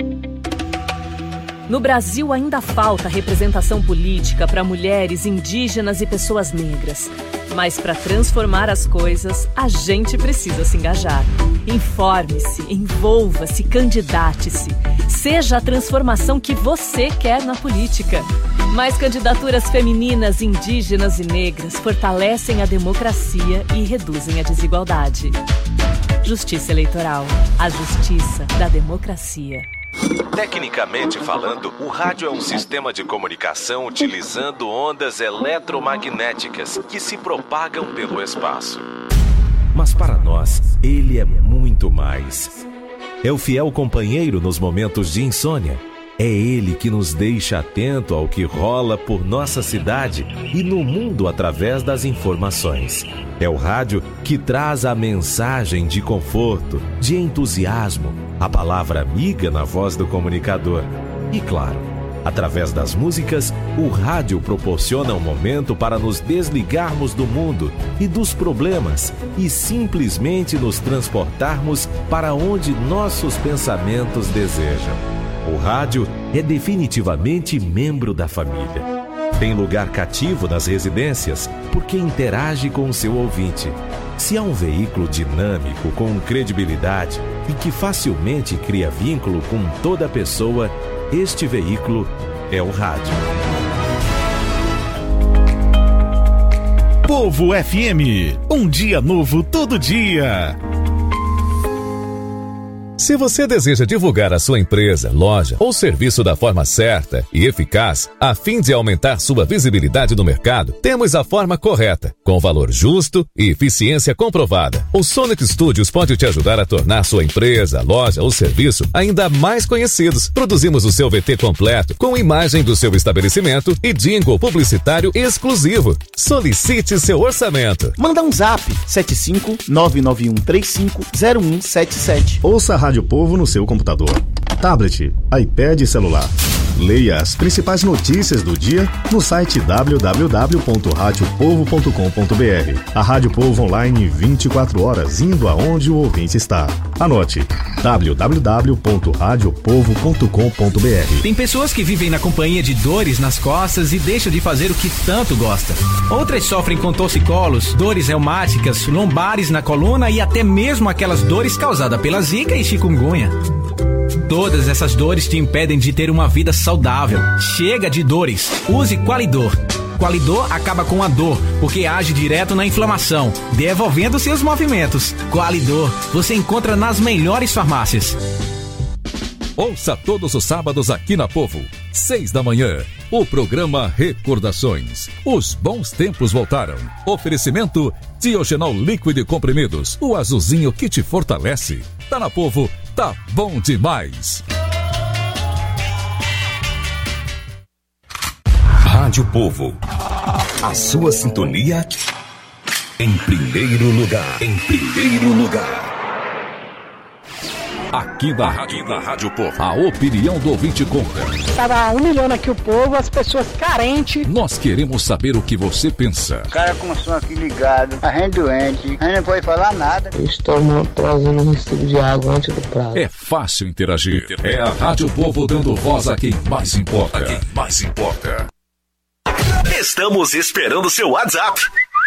Speaker 3: No Brasil ainda falta representação política para mulheres, indígenas e pessoas negras. Mas para transformar as coisas, a gente precisa se engajar. Informe-se, envolva-se, candidate-se. Seja a transformação que você quer na política. Mais candidaturas femininas, indígenas e negras fortalecem a democracia e reduzem a desigualdade. Justiça Eleitoral. A justiça da democracia.
Speaker 6: Tecnicamente falando, o rádio é um sistema de comunicação utilizando ondas eletromagnéticas que se propagam pelo espaço.
Speaker 22: Mas para nós, ele é muito mais. É o fiel companheiro nos momentos de insônia. É ele que nos deixa atento ao que rola por nossa cidade e no mundo através das informações. É o rádio que traz a mensagem de conforto, de entusiasmo, a palavra amiga na voz do comunicador. E claro, através das músicas, o rádio proporciona um momento para nos desligarmos do mundo e dos problemas e simplesmente nos transportarmos para onde nossos pensamentos desejam. O rádio é definitivamente membro da família. Tem lugar cativo nas residências porque interage com o seu ouvinte. Se há um veículo dinâmico, com credibilidade e que facilmente cria vínculo com toda pessoa, este veículo é o rádio.
Speaker 23: Povo FM, um dia novo todo dia.
Speaker 2: Se você deseja divulgar a sua empresa, loja ou serviço da forma certa e eficaz, a fim de aumentar sua visibilidade no mercado, temos a forma correta, com valor justo e eficiência comprovada. O Sonic Studios pode te ajudar a tornar sua empresa, loja ou serviço ainda mais conhecidos. Produzimos o seu VT completo, com imagem do seu estabelecimento e jingle publicitário exclusivo. Solicite seu orçamento.
Speaker 24: Manda um zap, 75991350177.
Speaker 10: Ouça a Rádio Povo no seu computador, tablet, iPad e celular. Leia as principais notícias do dia no site www.radiopovo.com.br. A Rádio Povo online 24 horas, indo aonde o ouvinte está. Anote: www.radiopovo.com.br.
Speaker 25: Tem pessoas que vivem na companhia de dores nas costas e deixam de fazer o que tanto gosta. Outras sofrem com torcicolos, dores reumáticas, lombares na coluna e até mesmo aquelas dores causadas pela zika e chikungunya. Todas essas dores te impedem de ter uma vida saudável. Chega de dores. Use Qualidor. Qualidor acaba com a dor, porque age direto na inflamação, devolvendo seus movimentos. Qualidor, você encontra nas melhores farmácias.
Speaker 2: Ouça todos os sábados aqui na Povo. 6 da manhã. O programa Recordações. Os bons tempos voltaram. Oferecimento Diogenol líquido e comprimidos. O azulzinho que te fortalece. Tá na Povo, tá bom demais.
Speaker 13: Rádio Povo. A sua sintonia em primeiro lugar. Em primeiro lugar.
Speaker 2: Aqui na Rádio Povo, a opinião do ouvinte conta.
Speaker 4: Estava humilhando aqui o povo, as pessoas carentes.
Speaker 2: Nós queremos saber o que você pensa.
Speaker 5: O cara com o som aqui ligado, a gente doente, a gente não pode falar nada.
Speaker 11: Eu estou trazendo um recibo de água antes do prazo.
Speaker 2: É fácil interagir. É a Rádio Povo dando voz a quem mais importa.
Speaker 6: Estamos esperando seu WhatsApp.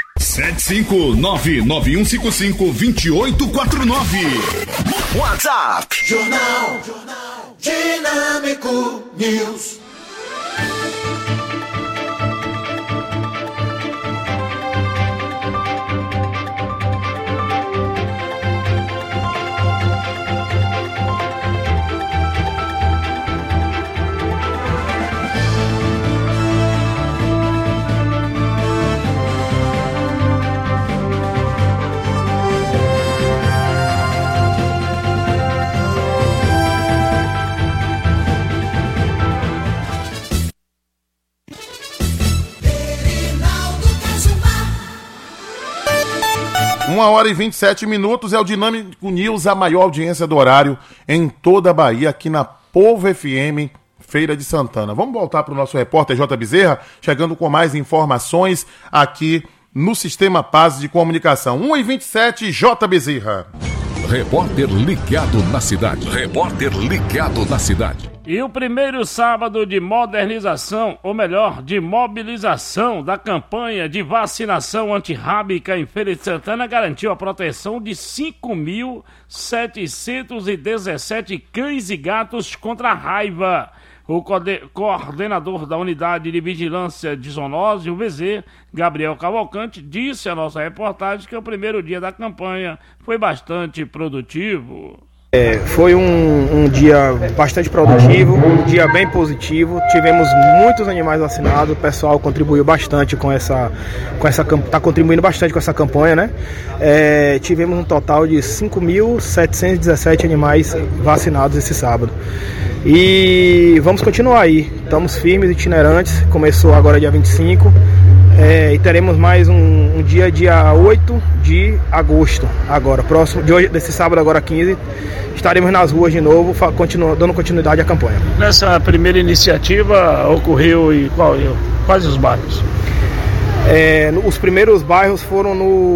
Speaker 7: 759-9155-2849.
Speaker 6: WhatsApp.
Speaker 8: Jornal Dinâmico News.
Speaker 1: Uma hora e 27 minutos, é o Dinâmico News, a maior audiência do horário em toda a Bahia, aqui na Povo FM, Feira de Santana. Vamos voltar para o nosso repórter J. Bezerra, chegando com mais informações aqui no Sistema Paz de Comunicação. 1h27, J. Bezerra.
Speaker 2: Repórter ligado na cidade.
Speaker 14: E o primeiro sábado de modernização, ou melhor, de mobilização da campanha de vacinação antirrábica em Feira de Santana garantiu a proteção de 5.717 cães e gatos contra a raiva. O coordenador da Unidade de Vigilância de Zoonose, o VZ, Gabriel Cavalcante, disse à nossa reportagem que o primeiro dia da campanha foi bastante produtivo.
Speaker 15: Foi um dia bastante produtivo, um dia bem positivo. Tivemos muitos animais vacinados, o pessoal contribuiu bastante está contribuindo bastante com essa campanha, né? Tivemos um total de 5.717 animais vacinados esse sábado. E vamos continuar aí, estamos firmes, itinerantes, começou agora dia 25, e teremos mais um dia 8 de agosto, agora, próximo, desse sábado agora 15, estaremos nas ruas de novo, dando continuidade à campanha.
Speaker 14: Nessa primeira iniciativa ocorreu em quais os bairros?
Speaker 15: Os primeiros bairros foram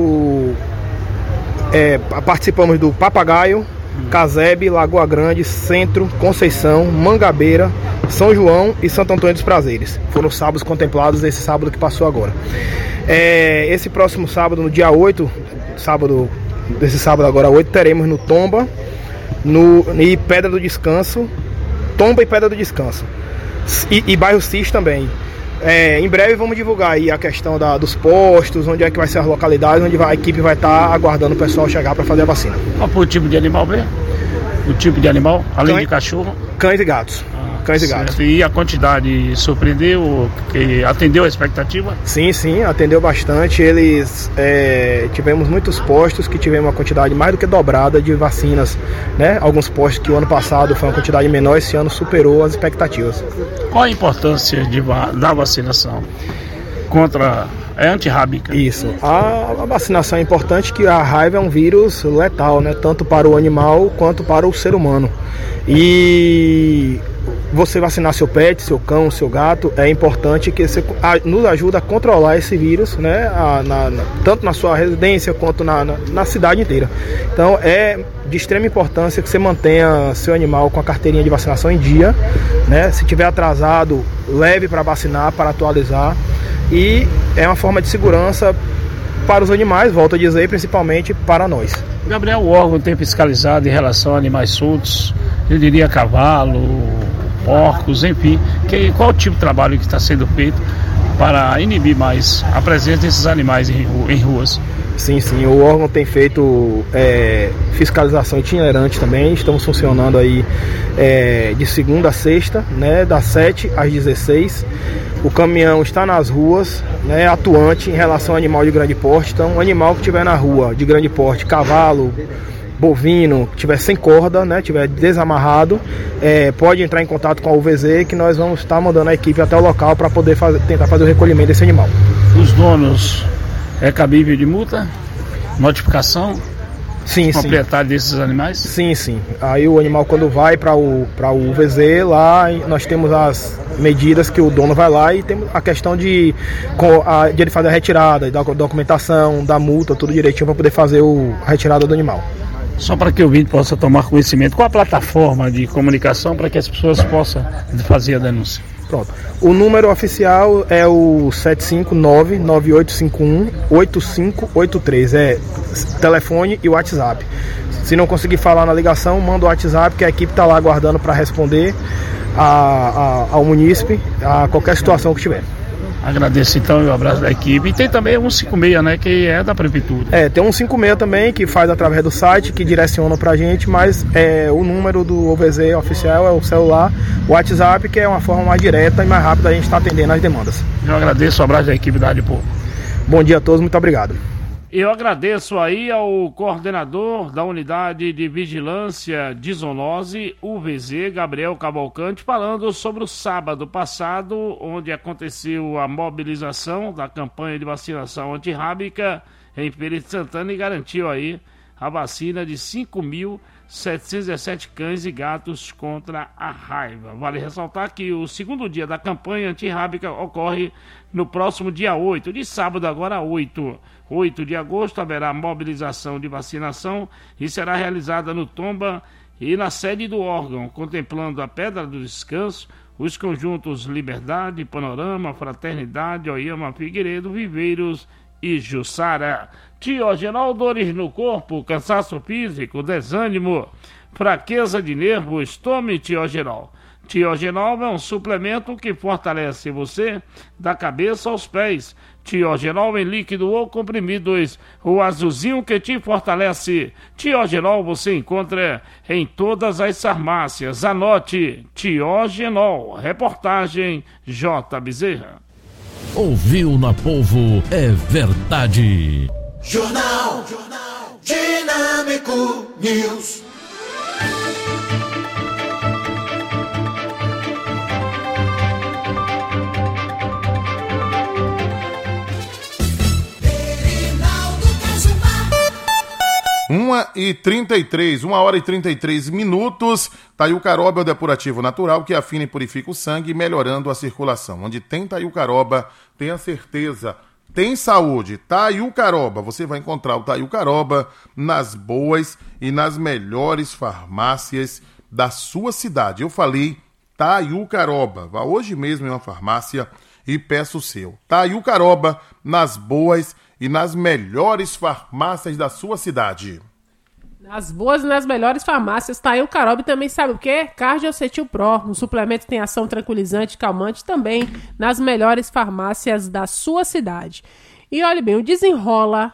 Speaker 15: participamos do Papagaio, Casebe, Lagoa Grande, Centro, Conceição, Mangabeira, São João e Santo Antônio dos Prazeres. Foram os sábados contemplados esse sábado que passou agora. Esse próximo sábado, no dia 8, desse sábado agora 8, teremos no Tomba e Pedra do Descanso, Tomba e Pedra do Descanso, e bairro Cis também. Em breve vamos divulgar aí a questão dos postos, onde é que vai ser as localidades, onde a equipe vai estar aguardando o pessoal chegar para fazer a vacina.
Speaker 14: Qual foi o tipo de animal mesmo? O tipo de animal, além de cachorro?
Speaker 15: Cães e gatos. Cães e gatos.
Speaker 14: E a quantidade surpreendeu, que atendeu a expectativa?
Speaker 15: Sim, atendeu bastante. Tivemos muitos postos que tivemos uma quantidade mais do que dobrada de vacinas, né? Alguns postos que o ano passado foi uma quantidade menor, esse ano superou as expectativas.
Speaker 14: Qual a importância da vacinação contra antirrábica?
Speaker 15: Isso. A vacinação é importante, que a raiva é um vírus letal, né? Tanto para o animal quanto para o ser humano. E você vacinar seu pet, seu cão, seu gato, é importante, que você nos ajuda a controlar esse vírus, né? Tanto na sua residência quanto na cidade inteira. Então é de extrema importância que você mantenha seu animal com a carteirinha de vacinação em dia, né? Se tiver atrasado, leve para vacinar, para atualizar. E é uma forma de segurança para os animais, volto a dizer, principalmente para nós.
Speaker 14: Gabriel, o órgão tem fiscalizado em relação a animais soltos, eu diria cavalo, porcos, enfim. Qual o tipo de trabalho que está sendo feito para inibir mais a presença desses animais em ruas?
Speaker 15: Sim, o órgão tem feito fiscalização itinerante também. Estamos funcionando aí de segunda a sexta, né, das 7 às 16. O caminhão está nas ruas, né, atuante em relação ao animal de grande porte. Então, o animal que estiver na rua de grande porte, cavalo, bovino, que estiver sem corda, né, estiver desamarrado, pode entrar em contato com a UVZ, que nós vamos estar mandando a equipe até o local para poder tentar fazer o recolhimento desse animal.
Speaker 14: Os donos, é cabível de multa? Notificação?
Speaker 15: Sim.
Speaker 14: Proprietário desses animais?
Speaker 15: Sim. Aí o animal, quando vai para o UVZ, lá nós temos as medidas que o dono vai lá e temos a questão de ele fazer a retirada, da documentação, da multa, tudo direitinho para poder fazer a retirada do animal.
Speaker 14: Só para que o ouvinte possa tomar conhecimento, qual a plataforma de comunicação para que as pessoas possam fazer a denúncia?
Speaker 15: Pronto. O número oficial é o 759-9851-8583. É telefone e WhatsApp. Se não conseguir falar na ligação, manda o WhatsApp, que a equipe está lá aguardando para responder ao munícipe a qualquer situação que tiver.
Speaker 14: Agradeço então e o abraço da equipe. E tem também o 156, né, que é da prefeitura.
Speaker 15: Tem um 156 também, que faz através do site, que direciona pra gente, mas o número do OVZ oficial é o celular, o WhatsApp, que é uma forma mais direta e mais rápida a gente está atendendo as demandas.
Speaker 14: Eu agradeço, o abraço da equipe da Rádio Povo.
Speaker 15: Bom dia a todos, muito obrigado.
Speaker 14: Eu agradeço aí ao coordenador da Unidade de Vigilância de Zoonose, UVZ, Gabriel Cavalcante, falando sobre o sábado passado, onde aconteceu a mobilização da campanha de vacinação antirrábica em Feira de Santana e garantiu aí a vacina de 5.717 cães e gatos contra a raiva. Vale ressaltar que o segundo dia da campanha antirrábica ocorre no próximo dia 8, de sábado agora 8 de agosto, haverá mobilização de vacinação e será realizada no Tomba e na sede do órgão, contemplando a Pedra do Descanso, os conjuntos Liberdade, Panorama, Fraternidade, Oyama, Figueiredo, Viveiros e Jussara. Tiogenol, dores no corpo, cansaço físico, desânimo, fraqueza de nervos, tome Tiogenol. Tiogenol é um suplemento que fortalece você da cabeça aos pés. Tiogenol em líquido ou comprimidos, o azulzinho que te fortalece. Tiogenol você encontra em todas as farmácias. Anote, Tiogenol. Reportagem J. Bezerra.
Speaker 9: Ouviu na Povo, é verdade.
Speaker 8: Jornal Dinâmico News.
Speaker 1: e 33, 1 hora e 33 minutos. Taiucaroba é o depurativo natural que afina e purifica o sangue, melhorando a circulação. Onde tem Taiucaroba, tenha certeza, tem saúde. Taiucaroba, você vai encontrar o Taiucaroba nas boas e nas melhores farmácias da sua cidade. Eu falei Taiucaroba, vá hoje mesmo em uma farmácia e peça o seu. Taiucaroba nas boas e nas melhores farmácias da sua cidade.
Speaker 16: Nas boas e nas melhores farmácias, Taiucaroba também sabe o quê? Cardiocetil Pro, um suplemento que tem ação tranquilizante e calmante também nas melhores farmácias da sua cidade. E olha bem, o Desenrola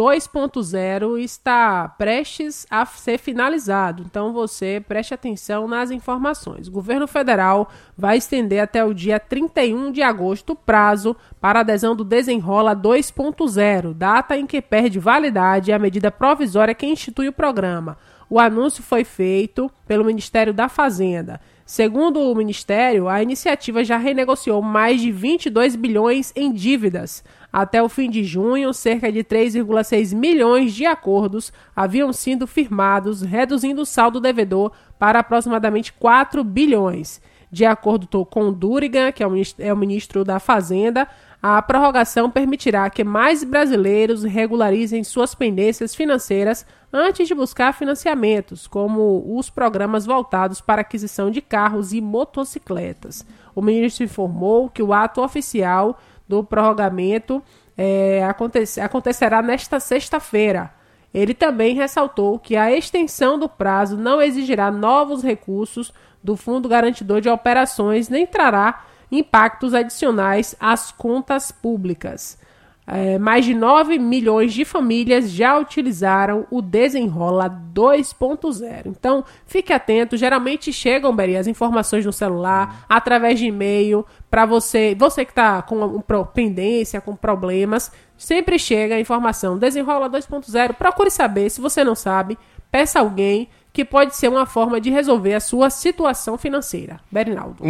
Speaker 16: 2.0 está prestes a ser finalizado, então você preste atenção nas informações. O governo federal vai estender até o dia 31 de agosto o prazo para adesão do Desenrola 2.0, data em que perde validade a medida provisória que institui o programa. O anúncio foi feito pelo Ministério da Fazenda. Segundo o Ministério, a iniciativa já renegociou mais de 22 bilhões em dívidas. Até o fim de junho, cerca de 3,6 milhões de acordos haviam sido firmados, reduzindo o saldo devedor para aproximadamente 4 bilhões. De acordo com o Durigan, que é o ministro da Fazenda, a prorrogação permitirá que mais brasileiros regularizem suas pendências financeiras antes de buscar financiamentos, como os programas voltados para aquisição de carros e motocicletas. O ministro informou que o ato oficial do prorrogamento acontecerá nesta sexta-feira. Ele também ressaltou que a extensão do prazo não exigirá novos recursos do Fundo Garantidor de Operações nem trará impactos adicionais às contas públicas. Mais de 9 milhões de famílias já utilizaram o Desenrola 2.0. Então, fique atento. Geralmente chegam, Beri, as informações no celular, através de e-mail, para você que está com pendência, com problemas, sempre chega a informação. Desenrola 2.0, procure saber. Se você não sabe, peça alguém, que pode ser uma forma de resolver a sua situação financeira. Berinaldo.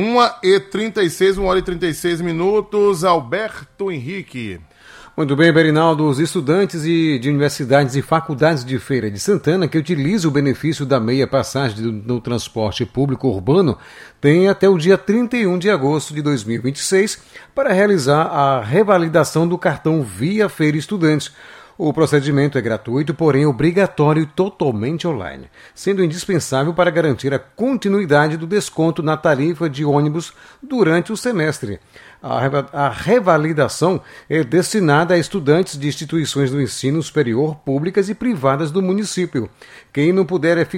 Speaker 1: 1h36, Alberto Henrique.
Speaker 12: Muito bem, Berinaldo. Os estudantes de universidades e faculdades de Feira de Santana que utilizam o benefício da meia passagem no transporte público urbano têm até o dia 31 de agosto de 2026 para realizar a revalidação do cartão Via Feira Estudante. O procedimento é gratuito, porém obrigatório e totalmente online, sendo indispensável para garantir a continuidade do desconto na tarifa de ônibus durante o semestre. A revalidação é destinada a estudantes de instituições do ensino superior públicas e privadas do município. Quem não puder